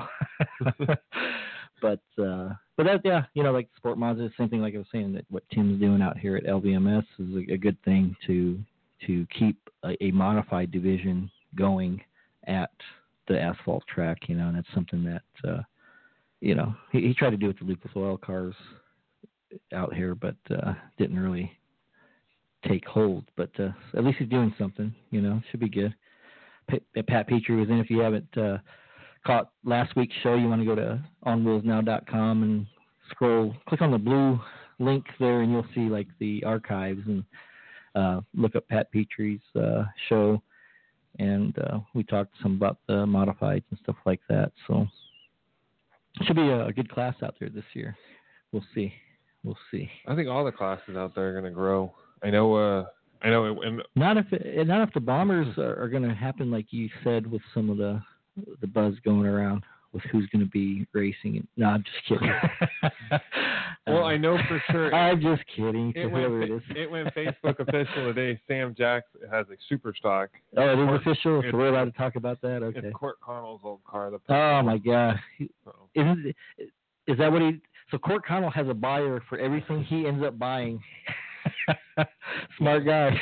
but uh, but that yeah, you know, like sport mods is the same thing. Like I was saying, that what Tim's doing out here at L V M S is a, a good thing to to keep a, a modified division going at the asphalt track, you know, and that's something that uh, you know, he, he tried to do with the Lucas Oil cars out here, but uh, didn't really take hold. But uh, at least he's doing something, you know. Should be good. P- Pat Petrie was in. If you haven't uh, caught last week's show, you want to go to on wheels now dot com and scroll, click on the blue link there, and you'll see like the archives, and uh, look up Pat Petrie's uh, show. And uh, we talked some about the modifieds and stuff like that. So it should be a, a good class out there this year. We'll see. We'll see. I think all the classes out there are going to grow. I know. Uh, I know. It, and Not if it, not if the bombers are, are going to happen like you said, with some of the the buzz going around with who's going to be racing it. No, I'm just kidding. Well, I know for sure. I'm just kidding. It Whoever went, it is. it went Facebook official today. Sam Jacks has a super stock. Oh, it is Court- official, so it's- we're allowed to talk about that. Okay. It's Court Connell's old car. The Oh my God. So, Isn't is that what he? So Court Connell has a buyer for everything he ends up buying. Smart guy.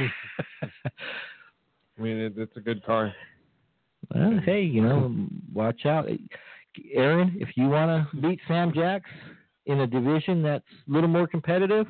I mean, it, it's a good car. Well, hey, you know, watch out, Aaron. If you want to beat Sam Jacks in a division that's a little more competitive,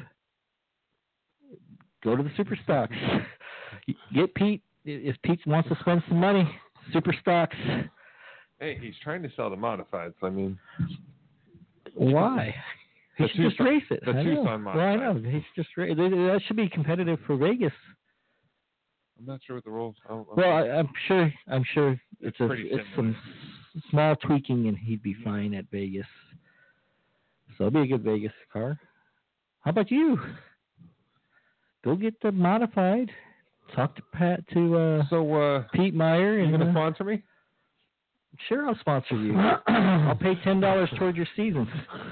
go to the Super Stocks. Get Pete if Pete wants to spend some money. Super Stocks. Hey, he's trying to sell the modifieds. I mean, Why? He The should just Tucson- race it. the I know. Tucson Well, I know. modified. He's just ra- that should be competitive for Vegas. I'm not sure what the rules. I don't, Well, I, I'm sure. I'm sure it's, It's a pretty it's similar. some s- small tweaking, and he'd be fine at Vegas. So it'll be a good Vegas car. How about you? Go get the modified. Talk to Pat to uh, so, uh, Pete Meyer, you and gonna uh, sponsor me? sure I'll sponsor you. I'll pay ten dollars towards your season.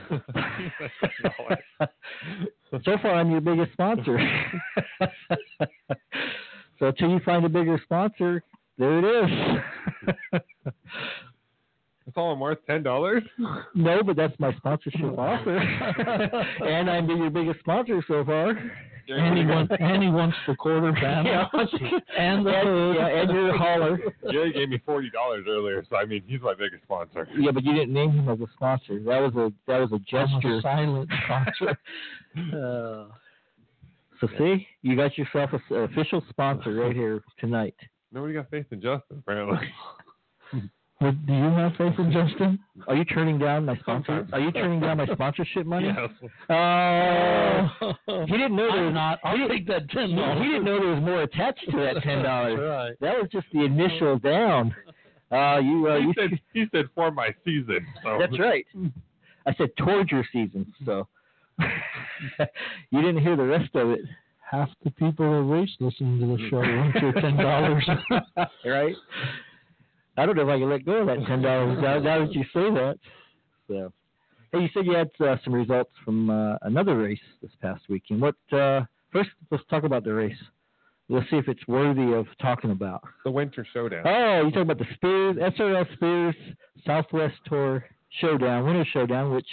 So far, I'm your biggest sponsor. So until you find a bigger sponsor, there it is. That's all I'm worth, ten dollars. No, but that's my sponsorship offer. And I'm your biggest sponsor so far. And he wants, and he wants the quarter panel Yeah. and the And, hood. yeah, and your hauler. Jerry gave me forty dollars earlier, so I mean, he's my biggest sponsor. Yeah, but you didn't name him as a sponsor. That was a that was a I'm a gesture. silent sponsor. Uh, so see, you got yourself an official sponsor right here tonight. Nobody got faith in Justin, apparently. But do you have faith in Justin? Are you turning down my sponsor? Sometimes. Are you turning down my sponsorship money? Yes. Oh, he didn't know there I'm was not. I'll he take that ten He, dollars. he didn't know there was more attached to that ten dollars. Right. That was just the initial down. Uh, you, uh, He you. said he said for my season. So. That's right. I said towards your season, so you didn't hear the rest of it, Half the people that race listening to the show want your ten dollars. right? I don't know if I can let go of that ten dollars now, now that you say that. So, hey, you said you had uh, some results from uh, another race this past weekend. What? Uh, first, let's talk about the race. Let's see if it's worthy of talking about. The Winter Showdown. Oh, you talking about the Spears, S R L Spears Southwest Tour Showdown, Winter Showdown, which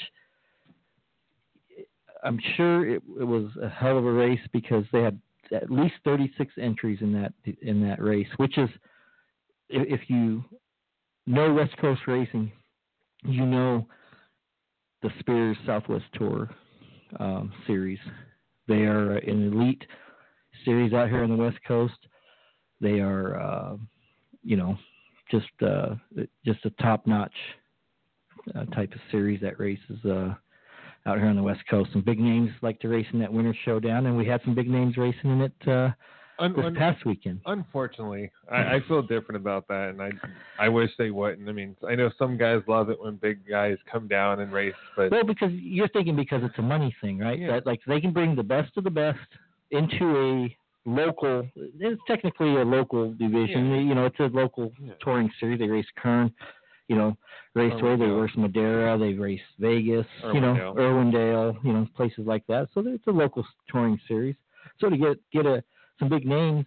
I'm sure it, it was a hell of a race because they had at least thirty-six entries in that in that race, which is, if you know West Coast racing, you know the Spears Southwest Tour um, series. They are an elite series out here on the West Coast. They are, uh, you know, just uh, just a top-notch uh, type of series that races uh, out here on the West Coast. Some big names like to race in that Winter Showdown, and we had some big names racing in it uh, Un- this un- past weekend. Unfortunately, I, I feel different about that, and I I wish they wouldn't. I mean, I know some guys love it when big guys come down and race, but Well, because you're thinking because it's a money thing, right? Yeah. That like they can bring the best of the best into a local. It's technically a local division. Yeah. You know, it's a local Yeah. touring series. They race Kern, you know, Raceway. They Irwindale. race Madera. They race Vegas. You know, Irwindale. Irwindale. You know, places like that. So it's a local touring series. So to get get a some big names,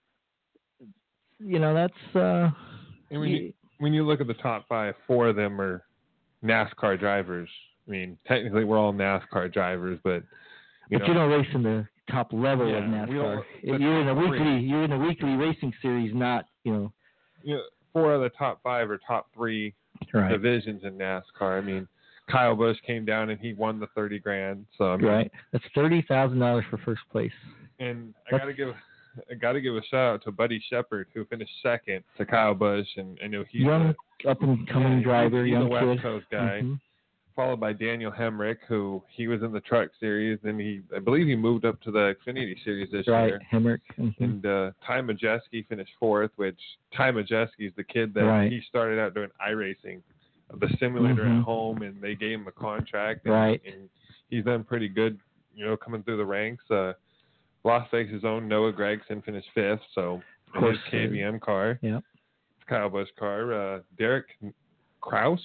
you know, that's. Uh, and when you, when you look at the top five, four of them are NASCAR drivers. I mean, technically we're all NASCAR drivers, but you but know, you don't race in the top level of Yeah, we NASCAR. don't- the You're in a top weekly. three. You're in a weekly racing series, not you know. you know, four of the top five are top three Right. divisions in NASCAR. I mean, Kyle Busch came down and he won the thirty grand. So I mean, Right. That's thirty thousand dollars for first place. And I That's- gotta give I gotta give a shout out to Buddy Shepard who finished second to Kyle Busch, and I know he's Young, a, up and coming yeah, driver, he's young a West kid. Coast guy. Mhm. Followed by Daniel Hemrick, who he was in the Truck Series, and he I believe he moved up to the Xfinity Series this Right, year. Hemrick. Mhm. And uh, Ty Majeski finished fourth, which Ty Majeski is the kid that Right. he started out doing iRacing, the simulator Mhm. at home, and they gave him a contract. And, Right. and he's done pretty good, you know, coming through the ranks. Uh, Las Vegas' own Noah Gregson finished fifth, so Of course, his K V M car, Yeah. Kyle Busch car. Uh, Derek Kraus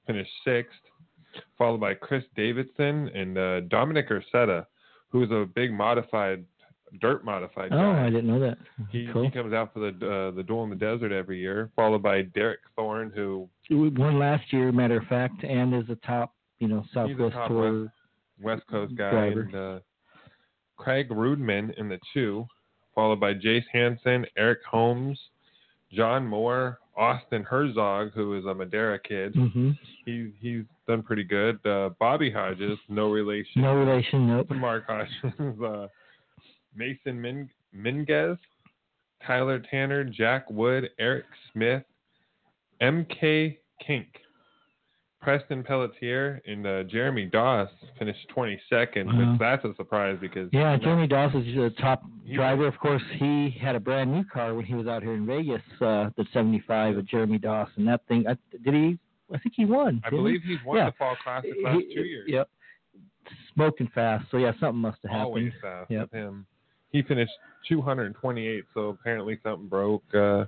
finished sixth, followed by Chris Davidson and uh, Dominic Ursetta, who's a big modified, dirt modified Oh, guy. I didn't know that. He, Cool. he comes out for the uh, the Duel in the Desert every year, followed by Derek Thorne, who We won last year, matter of fact, and is a top, you know, he's a Southwest top Tour. West, West Coast guy, driver. and uh, Craig Rudman in the two, followed by Jace Hansen, Eric Holmes, John Moore, Austin Herzog, who is a Madera kid. Mm-hmm. He he's done pretty good. Uh, Bobby Hodges, no relation. No relation, nope. to Mark Hodges. uh, Mason Min- Minguez, Tyler Tanner, Jack Wood, Eric Smith, M K Kink, Preston Pelletier, and uh, Jeremy Doss finished twenty-second. Wow. But that's a surprise because Yeah, Jeremy Doss is the top He- driver. Of course, he had a brand new car when he was out here in Vegas, uh, the seventy-five of Jeremy Doss, and that thing, I, did he? I think he won. I didn't believe he's won Yeah. the Fall Classic he? last He- two years. Yep. Smoking fast. So yeah, something must have happened. Always fast Yep. with him. He finished two hundred twenty-eight, so apparently something broke. Uh,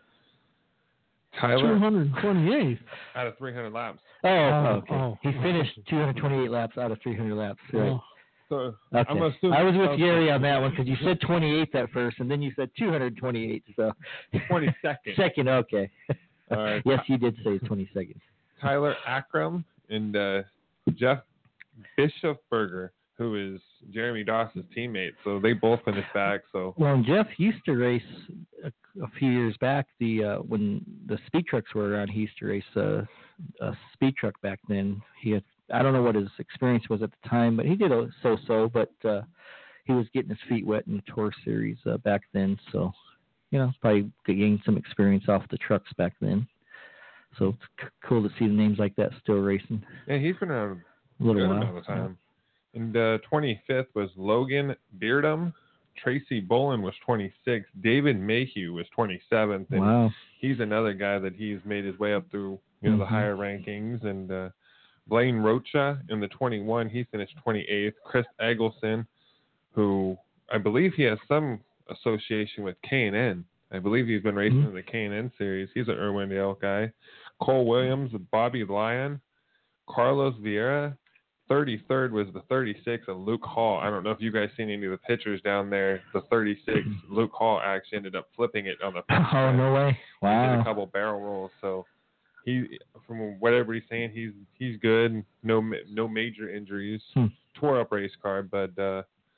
Tyler two hundred twenty-eight. out of three hundred laps. Oh, Oh, okay. oh. He finished two hundred twenty-eight laps out of three hundred laps. Right. Oh, So Okay. I'm assuming I was with something- Gary on that one because you said twenty-eight at first, and then you said two hundred twenty-eight. So twenty-second. Second, okay. Uh, yes, you did say twenty-second. Tyler Akram and uh, Jeff Bischofberger, who is Jeremy Doss's teammate. So they both finished back. So Well, and Jeff used to race a, a few years back. The uh, when the speed trucks were around, he used to race a, a speed truck back then. He had I don't know what his experience was at the time, but he did a so-so. But uh, he was getting his feet wet in the Tour Series uh, back then, so you know probably gained some experience off the trucks back then. So it's c- cool to see the names like that still racing yeah, he's been around a a little good while. amount of time. And uh, twenty-fifth was Logan Beardham. Tracy Bolin was twenty-sixth. David Mayhew was twenty-seventh. And Wow. he's another guy that he's made his way up through you know the Mhm. higher rankings. And uh, Blaine Rocha in the twenty-one, he finished twenty-eighth. Chris Eggleston, who I believe he has some association with K and N. I believe he's been racing Mhm. in the K and N series. He's an Irwindale guy. Cole Williams, Bobby Lyon, Carlos Vieira. thirty-third was the thirty-six of Luke Hall. I don't know if you guys seen any of the pictures down there. The thirty-six, Luke Hall actually ended up flipping it on the front Oh stretch. no way! He did a Wow. couple barrel rolls, so he, from what everybody's saying, he's he's good. No ma- no major injuries. Hmm. Tore up race car, but uh,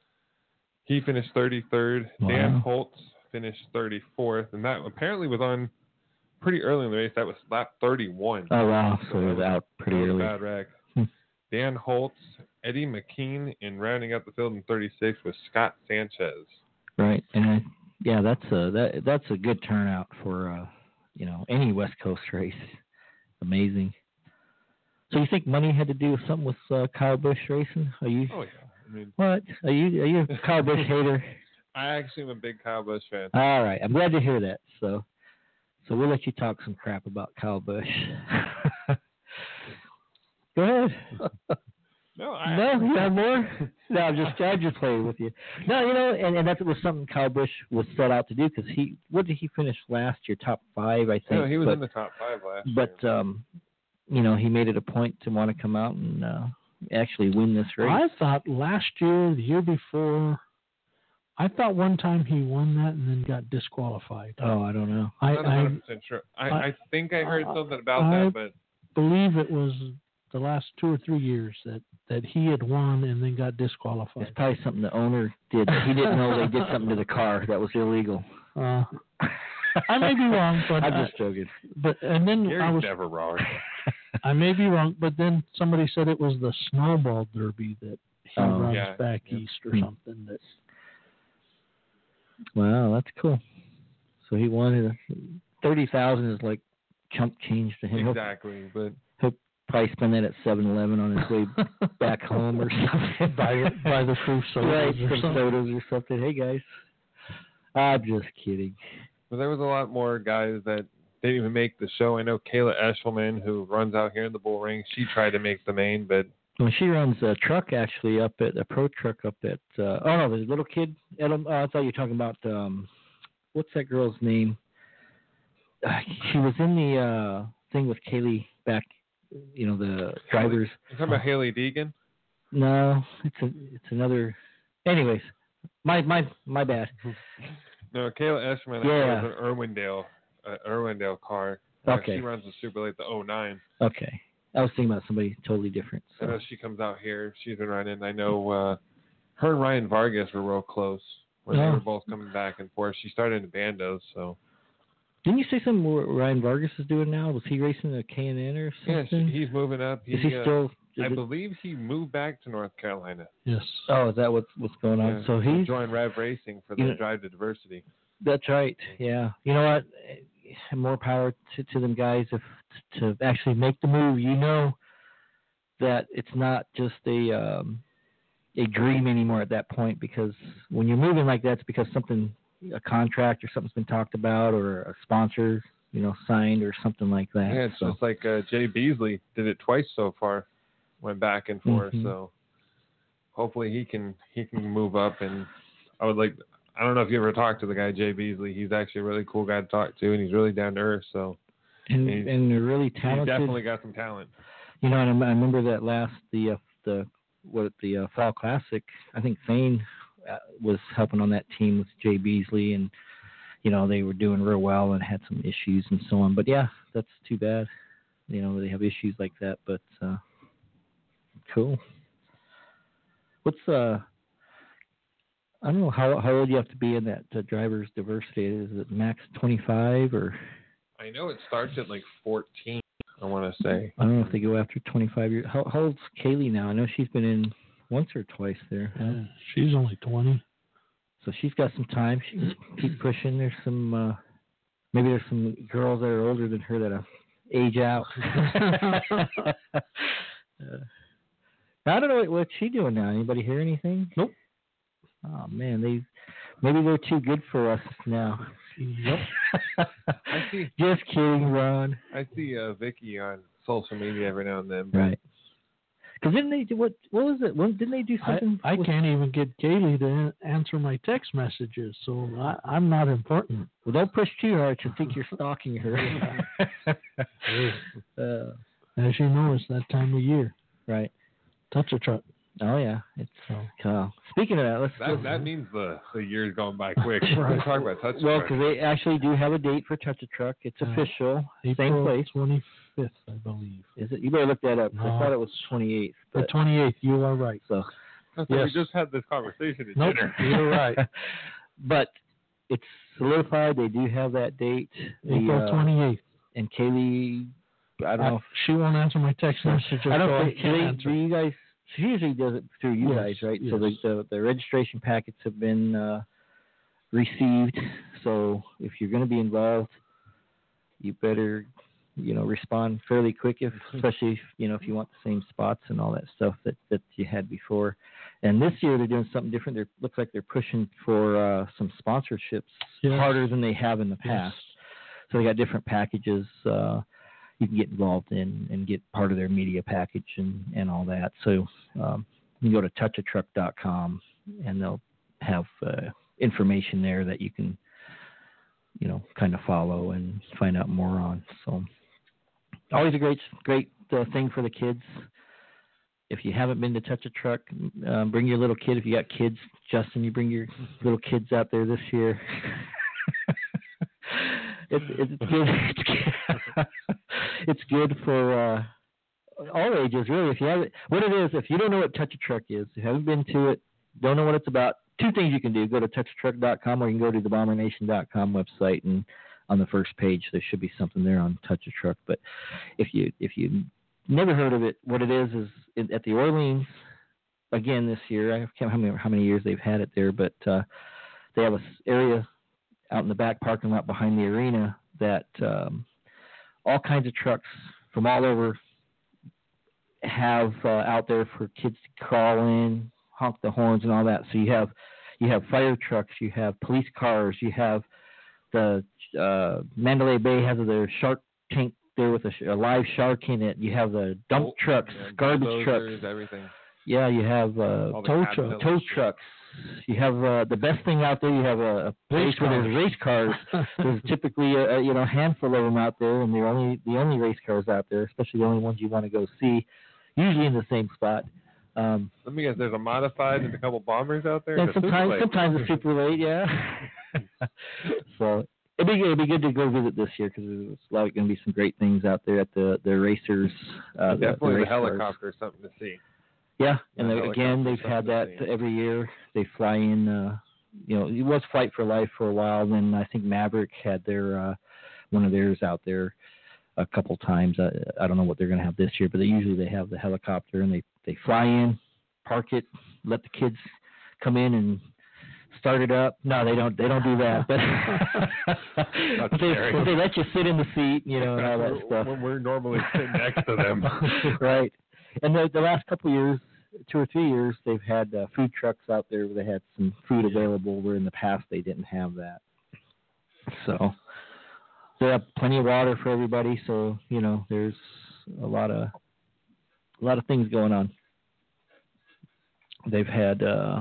he finished thirty-third. Wow. Dan Holtz finished thirty-fourth, and that apparently was on pretty early in the race. That was lap thirty-one. Oh wow! So he that was out pretty that was early. a bad wreck. Hmm. Dan Holtz, Eddie McKean, and rounding out the field in thirty-six was Scott Sanchez. Right, and I, yeah, that's a that that's a good turnout for uh, you know any West Coast race. Amazing. So you think money had to do with something with uh, Kyle Busch racing? Are you Oh yeah, I mean, what? Are you are you a Kyle Busch hater? I actually am a big Kyle Busch fan. All right, I'm glad to hear that. So, so we'll let you talk some crap about Kyle Busch. Go ahead. No, I No, you have more? No, I'm just I'm just playing with you. No, you know, and, and that was something Kyle Busch was set out to do because he what did he finish last year? Top five, I think. No, he was but, in the top five last but year. um, you know, he made it a point to want to come out and uh, actually win this race. I thought last year, the year before, I thought one time he won that and then got disqualified. oh, I don't know. I, I'm not I one hundred percent sure. I, I- I think I heard I- something about I- that, but believe it was the last two or three years that, that he had won and then got It's disqualified. probably something the owner did. That he didn't know they did something to the car that was illegal. Uh, I may be wrong, but I'm I- just joking. but and then I Gary's was never wrong. I may be wrong, but then somebody said it was the snowball derby that he Oh. runs Yeah, back yeah. east or Hmm. something. That Wow, that's cool. So he wanted a, thirty thousand is like chump change to him. He'll Exactly, but probably spend that at seven eleven on his way back home or something. buy buy the crew sodas right, or some something. sodas or something. Hey guys, I'm just kidding. but there was a lot more guys that didn't even make the show. I know Kayla Eshelman, who runs out here in the bull ring, she tried to make the main, but Well, she runs a truck actually up at a pro truck up at. Uh, oh no, there's a little kid. Adam, uh, I thought you were talking about um, what's that girl's name? Uh, she was in the uh, thing with Kaylee back you know, the drivers. You talking about Haley Deegan? No, it's a, it's another. Anyways, my my my bad. No, Kayla Eschman Yeah. has an Irwindale, uh, Irwindale car. Uh, Okay. She runs the Super Late, the oh nine. Okay, I was thinking about somebody totally different. I So. know she comes out here. She's been running. I know uh, her and Ryan Vargas were real close when they Yeah. were both coming back and forth. She started in bandos, so. Didn't you say something what Ryan Vargas is doing now? Was he racing a K and N or Yeah, something? she, he's moving up. He, is he uh, still? Is I it- believe he moved back to North Carolina. Yes. oh, is that what's what's going on? Yeah, So he he's. joined Rev Racing for the you know- Drive to Diversity. That's right. Yeah. You know what? More power to, to them guys if to actually make the move. You know that it's not just a um, a dream anymore at that point, because when you're moving like that, it's because something, a contract or something's been talked about, or a sponsor, you know, signed or something like that. Yeah, it's so. just like uh, Jay Beasley did it twice so far, went back and forth. Mhm. So hopefully he can he can move up. And I would like. I don't know if you ever talked to the guy Jay Beasley. He's actually a really cool guy to talk to, and he's really down to earth. So and he's- and they're really he's talented. definitely got some talent. You know, and I remember that last the uh, the what the uh, Fall Classic. I think Thane uh, was helping on that team with Jay Beasley, and you know they were doing real well and had some issues and so on. But yeah, that's too bad. You know they have issues like that. But uh, cool. What's uh? I don't know how how old you have to be in that uh, driver's diversity. Is it max twenty-five or? I know it starts at like fourteen. I want to say. I don't know if they go after twenty-five years. How, how old's Kaylee now? I know she's been in once or twice there. Yeah, she's only twenty. So she's got some time. She can keep pushing. There's some, uh, maybe there's some girls that are older than her that are age out. uh, I don't know what, what's she doing now. Anybody hear anything? Nope. Oh man, they maybe they're too good for us now. Yep. I see. Just kidding, Ron. I see uh, Vicky on social media every now and then. But Right. Because didn't they do what? What was it? When, didn't they do I, something? I with- can't even get Kaylee to an- answer my text messages, so I, I'm not important. Well, don't push too hard. She'll think you're stalking her. uh, As you know, it's that time of year. right. Touch a truck. Oh yeah. It's So uh, speaking of that, let's. that that means the the year's gone by quick. Right. We'll talk about touch. well, Truck. because they actually do have a date for Touch a Truck. It's Uh, official. Same April place. twenty-fifth, I believe. Is it? You better look that up. 'Cause I No. thought it was twenty-eighth. The But, twenty-eighth, you are right. so. I thought yes. We just had this conversation at Nope, dinner. you're right. But it's solidified. They do have that date. The, April uh, twenty-eighth. And Kaylee, I don't know. If, She won't answer my text messages. I so don't think. can't Do, they, answer. do you guys? She usually does it through you Yes, guys, right? So yes. the, the the registration packets have been uh, received. So if you're going to be involved, you better, you know, respond fairly quick, if, especially if, you know, if you want the same spots and all that stuff that, that you had before. And this year they're doing something different. They looks like they're pushing for uh, some sponsorships Yes. harder than they have in the Yes. past. So they got different packages uh, you can get involved in and get part of their media package and, and all that. So um, you can go to touch a truck dot com and they'll have uh, information there that you can, you know, kind of follow and find out more on. So always a great, great uh, thing for the kids. If you haven't been to Touch a Truck, uh, bring your little kid. If you got kids, Justin, you bring your little kids out there this year. it's, it's good. It's good. It's good for uh, all ages, really. If you haven't, what it is, if you don't know what Touch a Truck is, if you haven't been to it, don't know what it's about, two things you can do. Go to touch a truck dot com or you can go to the bomber nation dot com website, and on the first page there should be something there on Touch a Truck. But if you if you never heard of it, what it is is it, at the Orleans again this year. I can't remember how many years they've had it there, but uh, they have a area out in the back parking lot behind the arena that um, all kinds of trucks from all over have uh, out there for kids to crawl in, honk the horns and all that. So you have you have fire trucks, you have police cars, you have the uh, Mandalay Bay has their shark tank there with a, sh- a live shark in it. You have the dump Oh, trucks, yeah, garbage bulldozers, trucks. Everything. Yeah, you have uh, All the tow, caterpillars. tow trucks. you have uh, the best thing out there. You have a, a place Race where there's cars. race cars. There's typically a, a you know handful of them out there, and they're only the only race cars out there, especially the only ones you want to go see. Usually in the same spot. Um, Let me guess. There's a modified and a couple bombers out there. and The sometimes Superlate. sometimes it's super late, yeah. So it'd be it'd be good to go visit this year because there's a lot going to be some great things out there at the the racers. Uh, the, Definitely the, race cars. helicopter is something to see. Yeah, and The they, again, they've helicopter's had that something to see. every year. They fly in. Uh, you know, it was Flight for Life for a while. Then I think Maverick had their uh, one of theirs out there a couple times. I, I don't know what they're going to have this year, but they usually they have the helicopter and they, they fly in, park it, let the kids come in and start it up. No, they don't. They don't do that. But That's they, scary. but they let you sit in the seat, you know, and all that stuff. When we're normally sitting next to them. Right. And the, the last couple of years, two or three years, they've had uh, food trucks out there where they had some food available where in the past they didn't have that. So they have plenty of water for everybody. So, you know, there's a lot of a lot of things going on. They've had uh,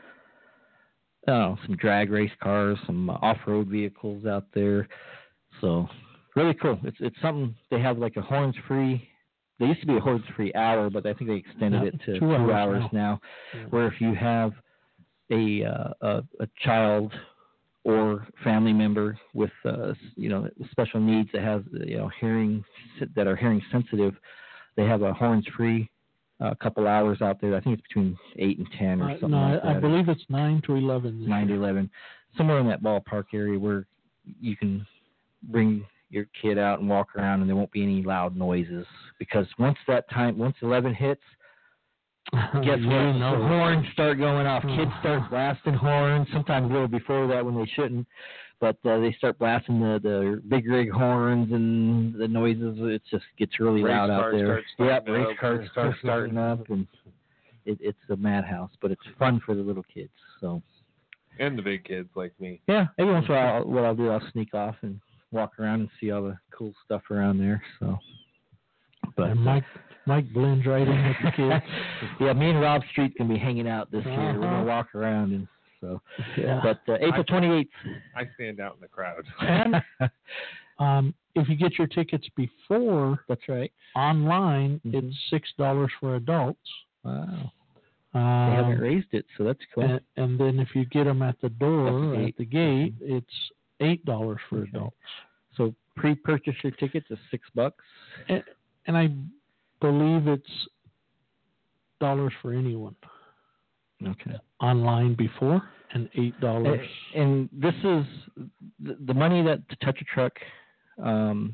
I don't know, some drag race cars, some uh, off-road vehicles out there. So really cool. It's it's something they have like a horns free. There used to be a horns free hour, but I think they extended Yeah, it to two two, hours hours now. now. Yeah. Where if you have a uh, a, a child or family member with uh, you know special needs that has you know hearing that are hearing sensitive, they have a horns free a couple hours out there. I think it's between eight and ten or Uh, something no, like I, that. I believe it's nine to eleven. this nine to year. eleven, somewhere in that ballpark area where you can bring your kid out and walk around and there won't be any loud noises, because once that time, once eleven hits, guess You what? know. The horns start going off. Kids start blasting horns, sometimes a little before that when they shouldn't, but uh, they start blasting the, the big rig horns and the noises. It just gets really Race loud out cars there. start Yep, starting race up. cars start starting up, and it, it's a madhouse, but it's fun for the little kids. So And the big kids like me. yeah, every once in a while, what I'll do, I'll sneak off and walk around and see all the cool stuff around there. So, but And Mike Mike blends right in with the kids. yeah, me and Rob Street can be hanging out this year. We're Uh-huh. gonna walk around and so. Yeah. But uh, April twenty-eighth. I stand out in the crowd. And um, if you get your tickets before That's right. online, Mhm. it's six dollars for adults. Wow. Um, They haven't raised it, so that's cool. and, and then if you get them at the door, At the at gate. the gate, it's eight dollars for Okay. adults. So pre-purchase your tickets is six bucks. And, and I believe it's dollars for anyone Okay. online before, and eight dollars. And this is the, the money that the Touch a Truck, um,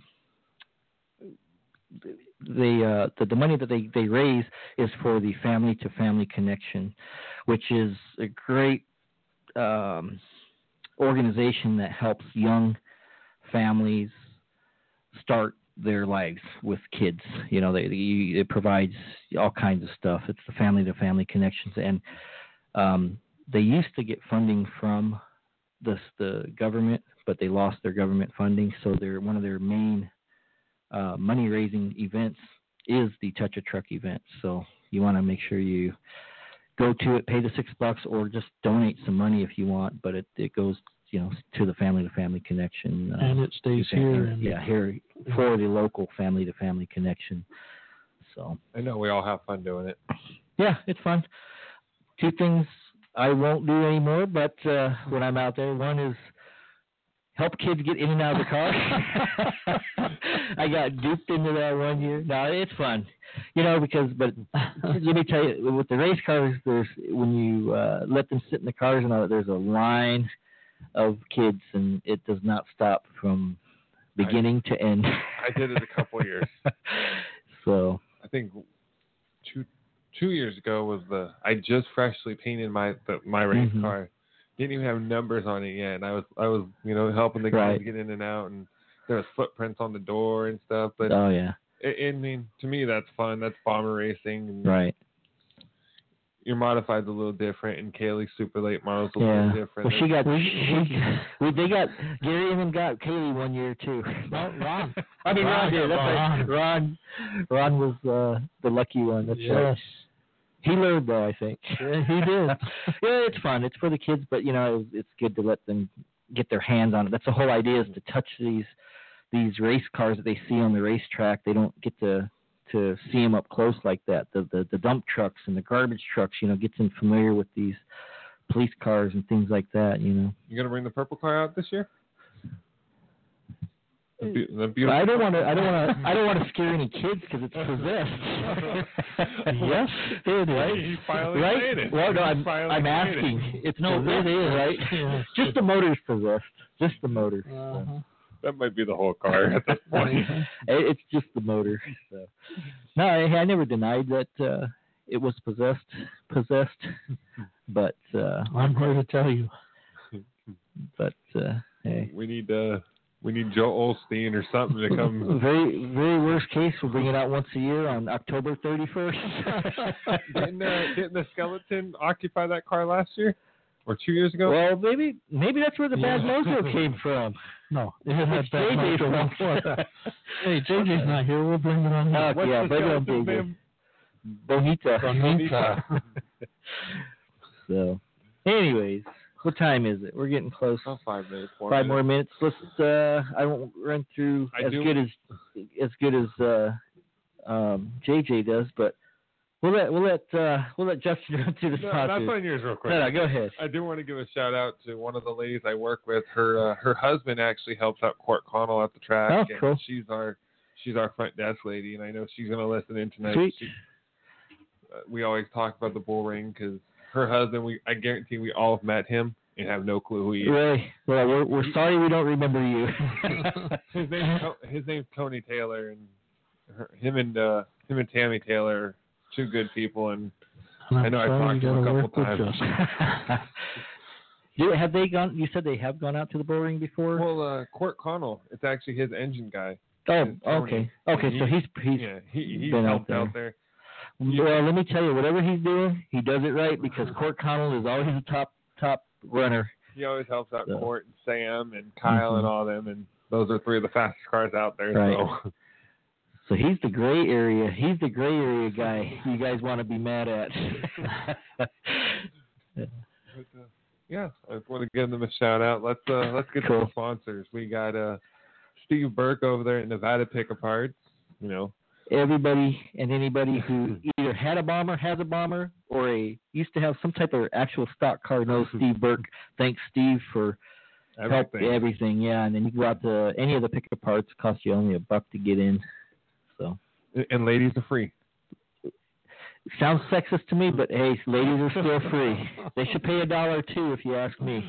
they uh, the, the money that they, they raise is for the Family to Family Connection, which is a great um, organization that helps young families start their lives with kids. You know, they, they it provides all kinds of stuff. It's the Family to Family Connections, and um, they used to get funding from the the government, but they lost their government funding. So they're one of their main uh, money raising events is the Touch a Truck event. So you want to make sure you go to it, pay the six bucks, or just donate some money if you want. But it, it goes, you know, to the Family to Family Connection. Uh, and it stays here. And yeah, here for the local Family to Family Connection. So I know we all have fun doing it. yeah, it's fun. Two things I won't do anymore, but uh, when I'm out there, one is help kids get in and out of the car. I got duped into that one year. No, it's fun, you know, because, but let me tell you, with the race cars, there's, when you uh, let them sit in the cars and all that, there's a line of kids, and it does not stop from beginning to end. I did it a couple of years. So, I think two two years ago was the I just freshly painted my the, my race Mhm. car. Didn't even have numbers on it yet, and I was I was you know helping the Right. kids get in and out, and there was footprints on the door and stuff. But oh yeah, I, I mean, to me, that's fun. That's bomber racing. And right. Your modified's a little different, and Kaylee's super late model's a Yeah. little different. Well, she got she, we, they got Gary even got Kaylee one year too. No, Ron. I mean Ron, Ron, did. That's Ron. right. Ron Ron was uh, the lucky one. That's right. Yes. He learned though, I think. Yeah, he did. Yeah, it's fun. It's for the kids, but you know, it's good to let them get their hands on it. That's the whole idea, is to touch these these race cars that they see on the racetrack. They don't get to to see them up close like that. The the, the dump trucks and the garbage trucks, you know, gets them familiar with these police cars and things like that. You know. You gonna bring the purple car out this year? The be- the beautiful I don't want to. I don't want to. I don't want to scare any kids because it's possessed. Yes, it right? He finally right? made it. Well, no, He I'm, finally I'm made asking. it. It's No, possessed, it is. right? Yeah. Just the motor's possessed. Just the motor. Uh-huh. That might be the whole car at this point. It- It's just the motor. So. No, I, I never denied that uh, it was possessed. Possessed, but uh, I'm here to tell you. but uh, hey. We need uh, we need Joe Olstein or something to come. Very, very worst case, we'll bring it out once a year on October thirty-first. didn't, uh, didn't the skeleton occupy that car last year or two years ago? Well, maybe maybe that's where the bad Yeah. mojo came from. No, it had It's that J J's mojo fault. before that. Hey, J J's not here. We'll blame it on you. Uh, What's yeah, the blame it on skeleton's J J. name? Bonita. Bonita. So, anyways, what time is it? We're getting close. Oh, five minutes. Four Five minutes. more minutes. Let's. Uh, I won't run through I as do- good as as good as uh, um, J J does, but we'll let we'll let uh, we'll let Justin run through the No, sponsors. that's on yours real quick. No, no, go ahead. I do want to give a shout out to one of the ladies I work with. Her uh, her husband actually helps out Court Connell at the track. Oh, and cool. She's our she's our front desk lady, and I know she's going to listen in tonight. Sweet. She, uh, we always talk about the bull ring because her husband, we I guarantee we all have met him and have no clue who he is. Really? Well, we're we're sorry we don't remember you. his name's Co- his name's Tony Taylor, and her, him and uh, him and Tammy Taylor are two good people, and And I'm I know I sorry talked you to him a gotta couple work with times. Justin. Do, have they gone? You said they have gone out to the bull ring before. well, uh, Court Connell, it's actually his engine guy. oh, it's Tony. okay, okay. So he's he's Yeah, he he's been out helped there. out there. Well, let me tell you, whatever he's doing, he does it right because Court Connell is always a top top runner. He always helps out So. Court and Sam and Kyle and Mhm. all them, and those are three of the fastest cars out there. Right. So So he's the gray area. He's the gray area guy you guys want to be mad at. But, uh, yeah, I just want to give them a shout out. Let's uh, let's get to Cool. the sponsors. We got uh, Steve Burke over there at Nevada Pick a Parts. You know, Everybody and anybody who either had a bomber, has a bomber, or a used to have some type of actual stock car knows Steve Burke. Thanks, Steve, for help everything. everything. Yeah, and then you go out to any of the pick-up parts. Cost you only a buck to get in. So And ladies are free. sounds sexist to me, but hey, ladies are still free. They should pay a dollar too, if you ask me.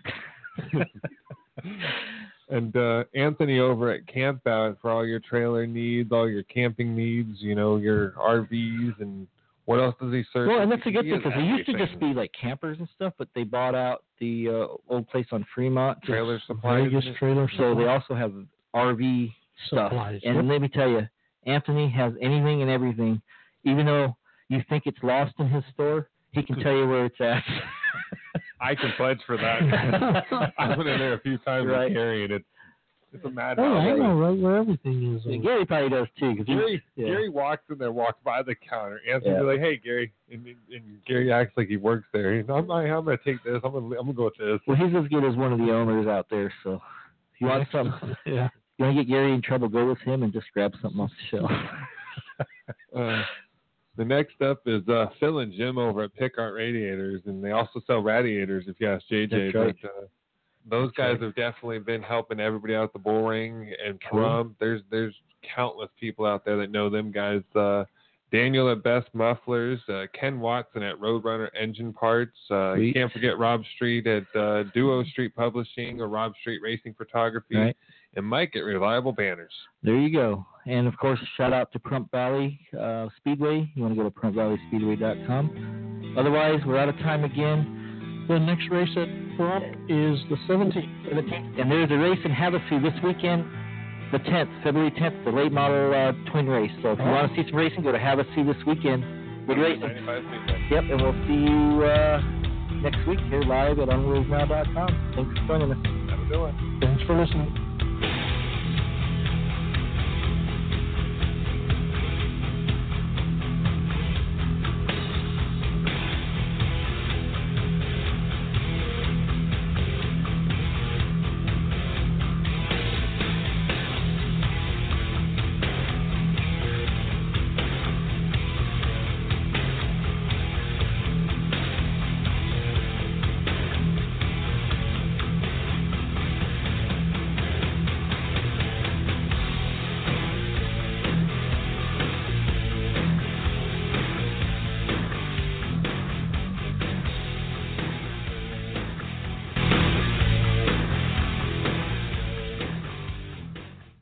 And uh, Anthony over at Camp Out for all your trailer needs, all your camping needs, you know, your R Vs, and what else does he serve? Well, and that's a good He thing has because they used to just everything. be like campers and stuff, but they bought out the uh, old place on Fremont. trailer supplies. Vegas trailer. So they also have R V stuff. Supplies. And Yep. let me tell you, Anthony has anything and everything. Even though you think it's lost in his store, he can tell you where it's at. I can pledge for that. I went in there a few times Right. with Gary, and it's it's a madhouse. Oh, I know right where everything is. Yeah, Gary probably does too. Cause he- Gary, yeah. Gary walks in there, walks by the counter. Anthony's Yeah. like, "Hey, Gary," and, and Gary acts like he works there. He's, I'm, I'm going to take this. I'm going to I'm gonna go with this. Well, he's as good as one of the owners out there. So if you want something, Yeah. you want to get Gary in trouble, go with him and just grab something off the shelf. Uh, the next up is uh, Phil and Jim over at Pickart Radiators, and they also sell radiators. If you ask J J, That's right. but uh, those guys have definitely been helping everybody out at the bull ring and Cool. Trump. There's there's countless people out there that know them guys. Uh, Daniel at Best Mufflers, uh, Ken Watson at Roadrunner Engine Parts. Uh, you Sweet. can't forget Rob Street at uh, Duo Street Publishing or Rob Street Racing Photography, Right. and Mike at Reliable Banners. There you go. And of course, shout out to Prump Valley uh, Speedway. You want to go to prump valley speedway dot com. Otherwise, we're out of time again. The next race at Prump is the seventeenth. And there's a race in Havasu this weekend, the tenth, February tenth, the late model uh, twin race. So if you Oh. want to see some racing, go to Havasu this weekend. Good racing. ninety-five Speedway. Yep, and we'll see you uh, next week here live at on wheels now dot com. Thanks for joining us. Have a good one. Thanks for listening.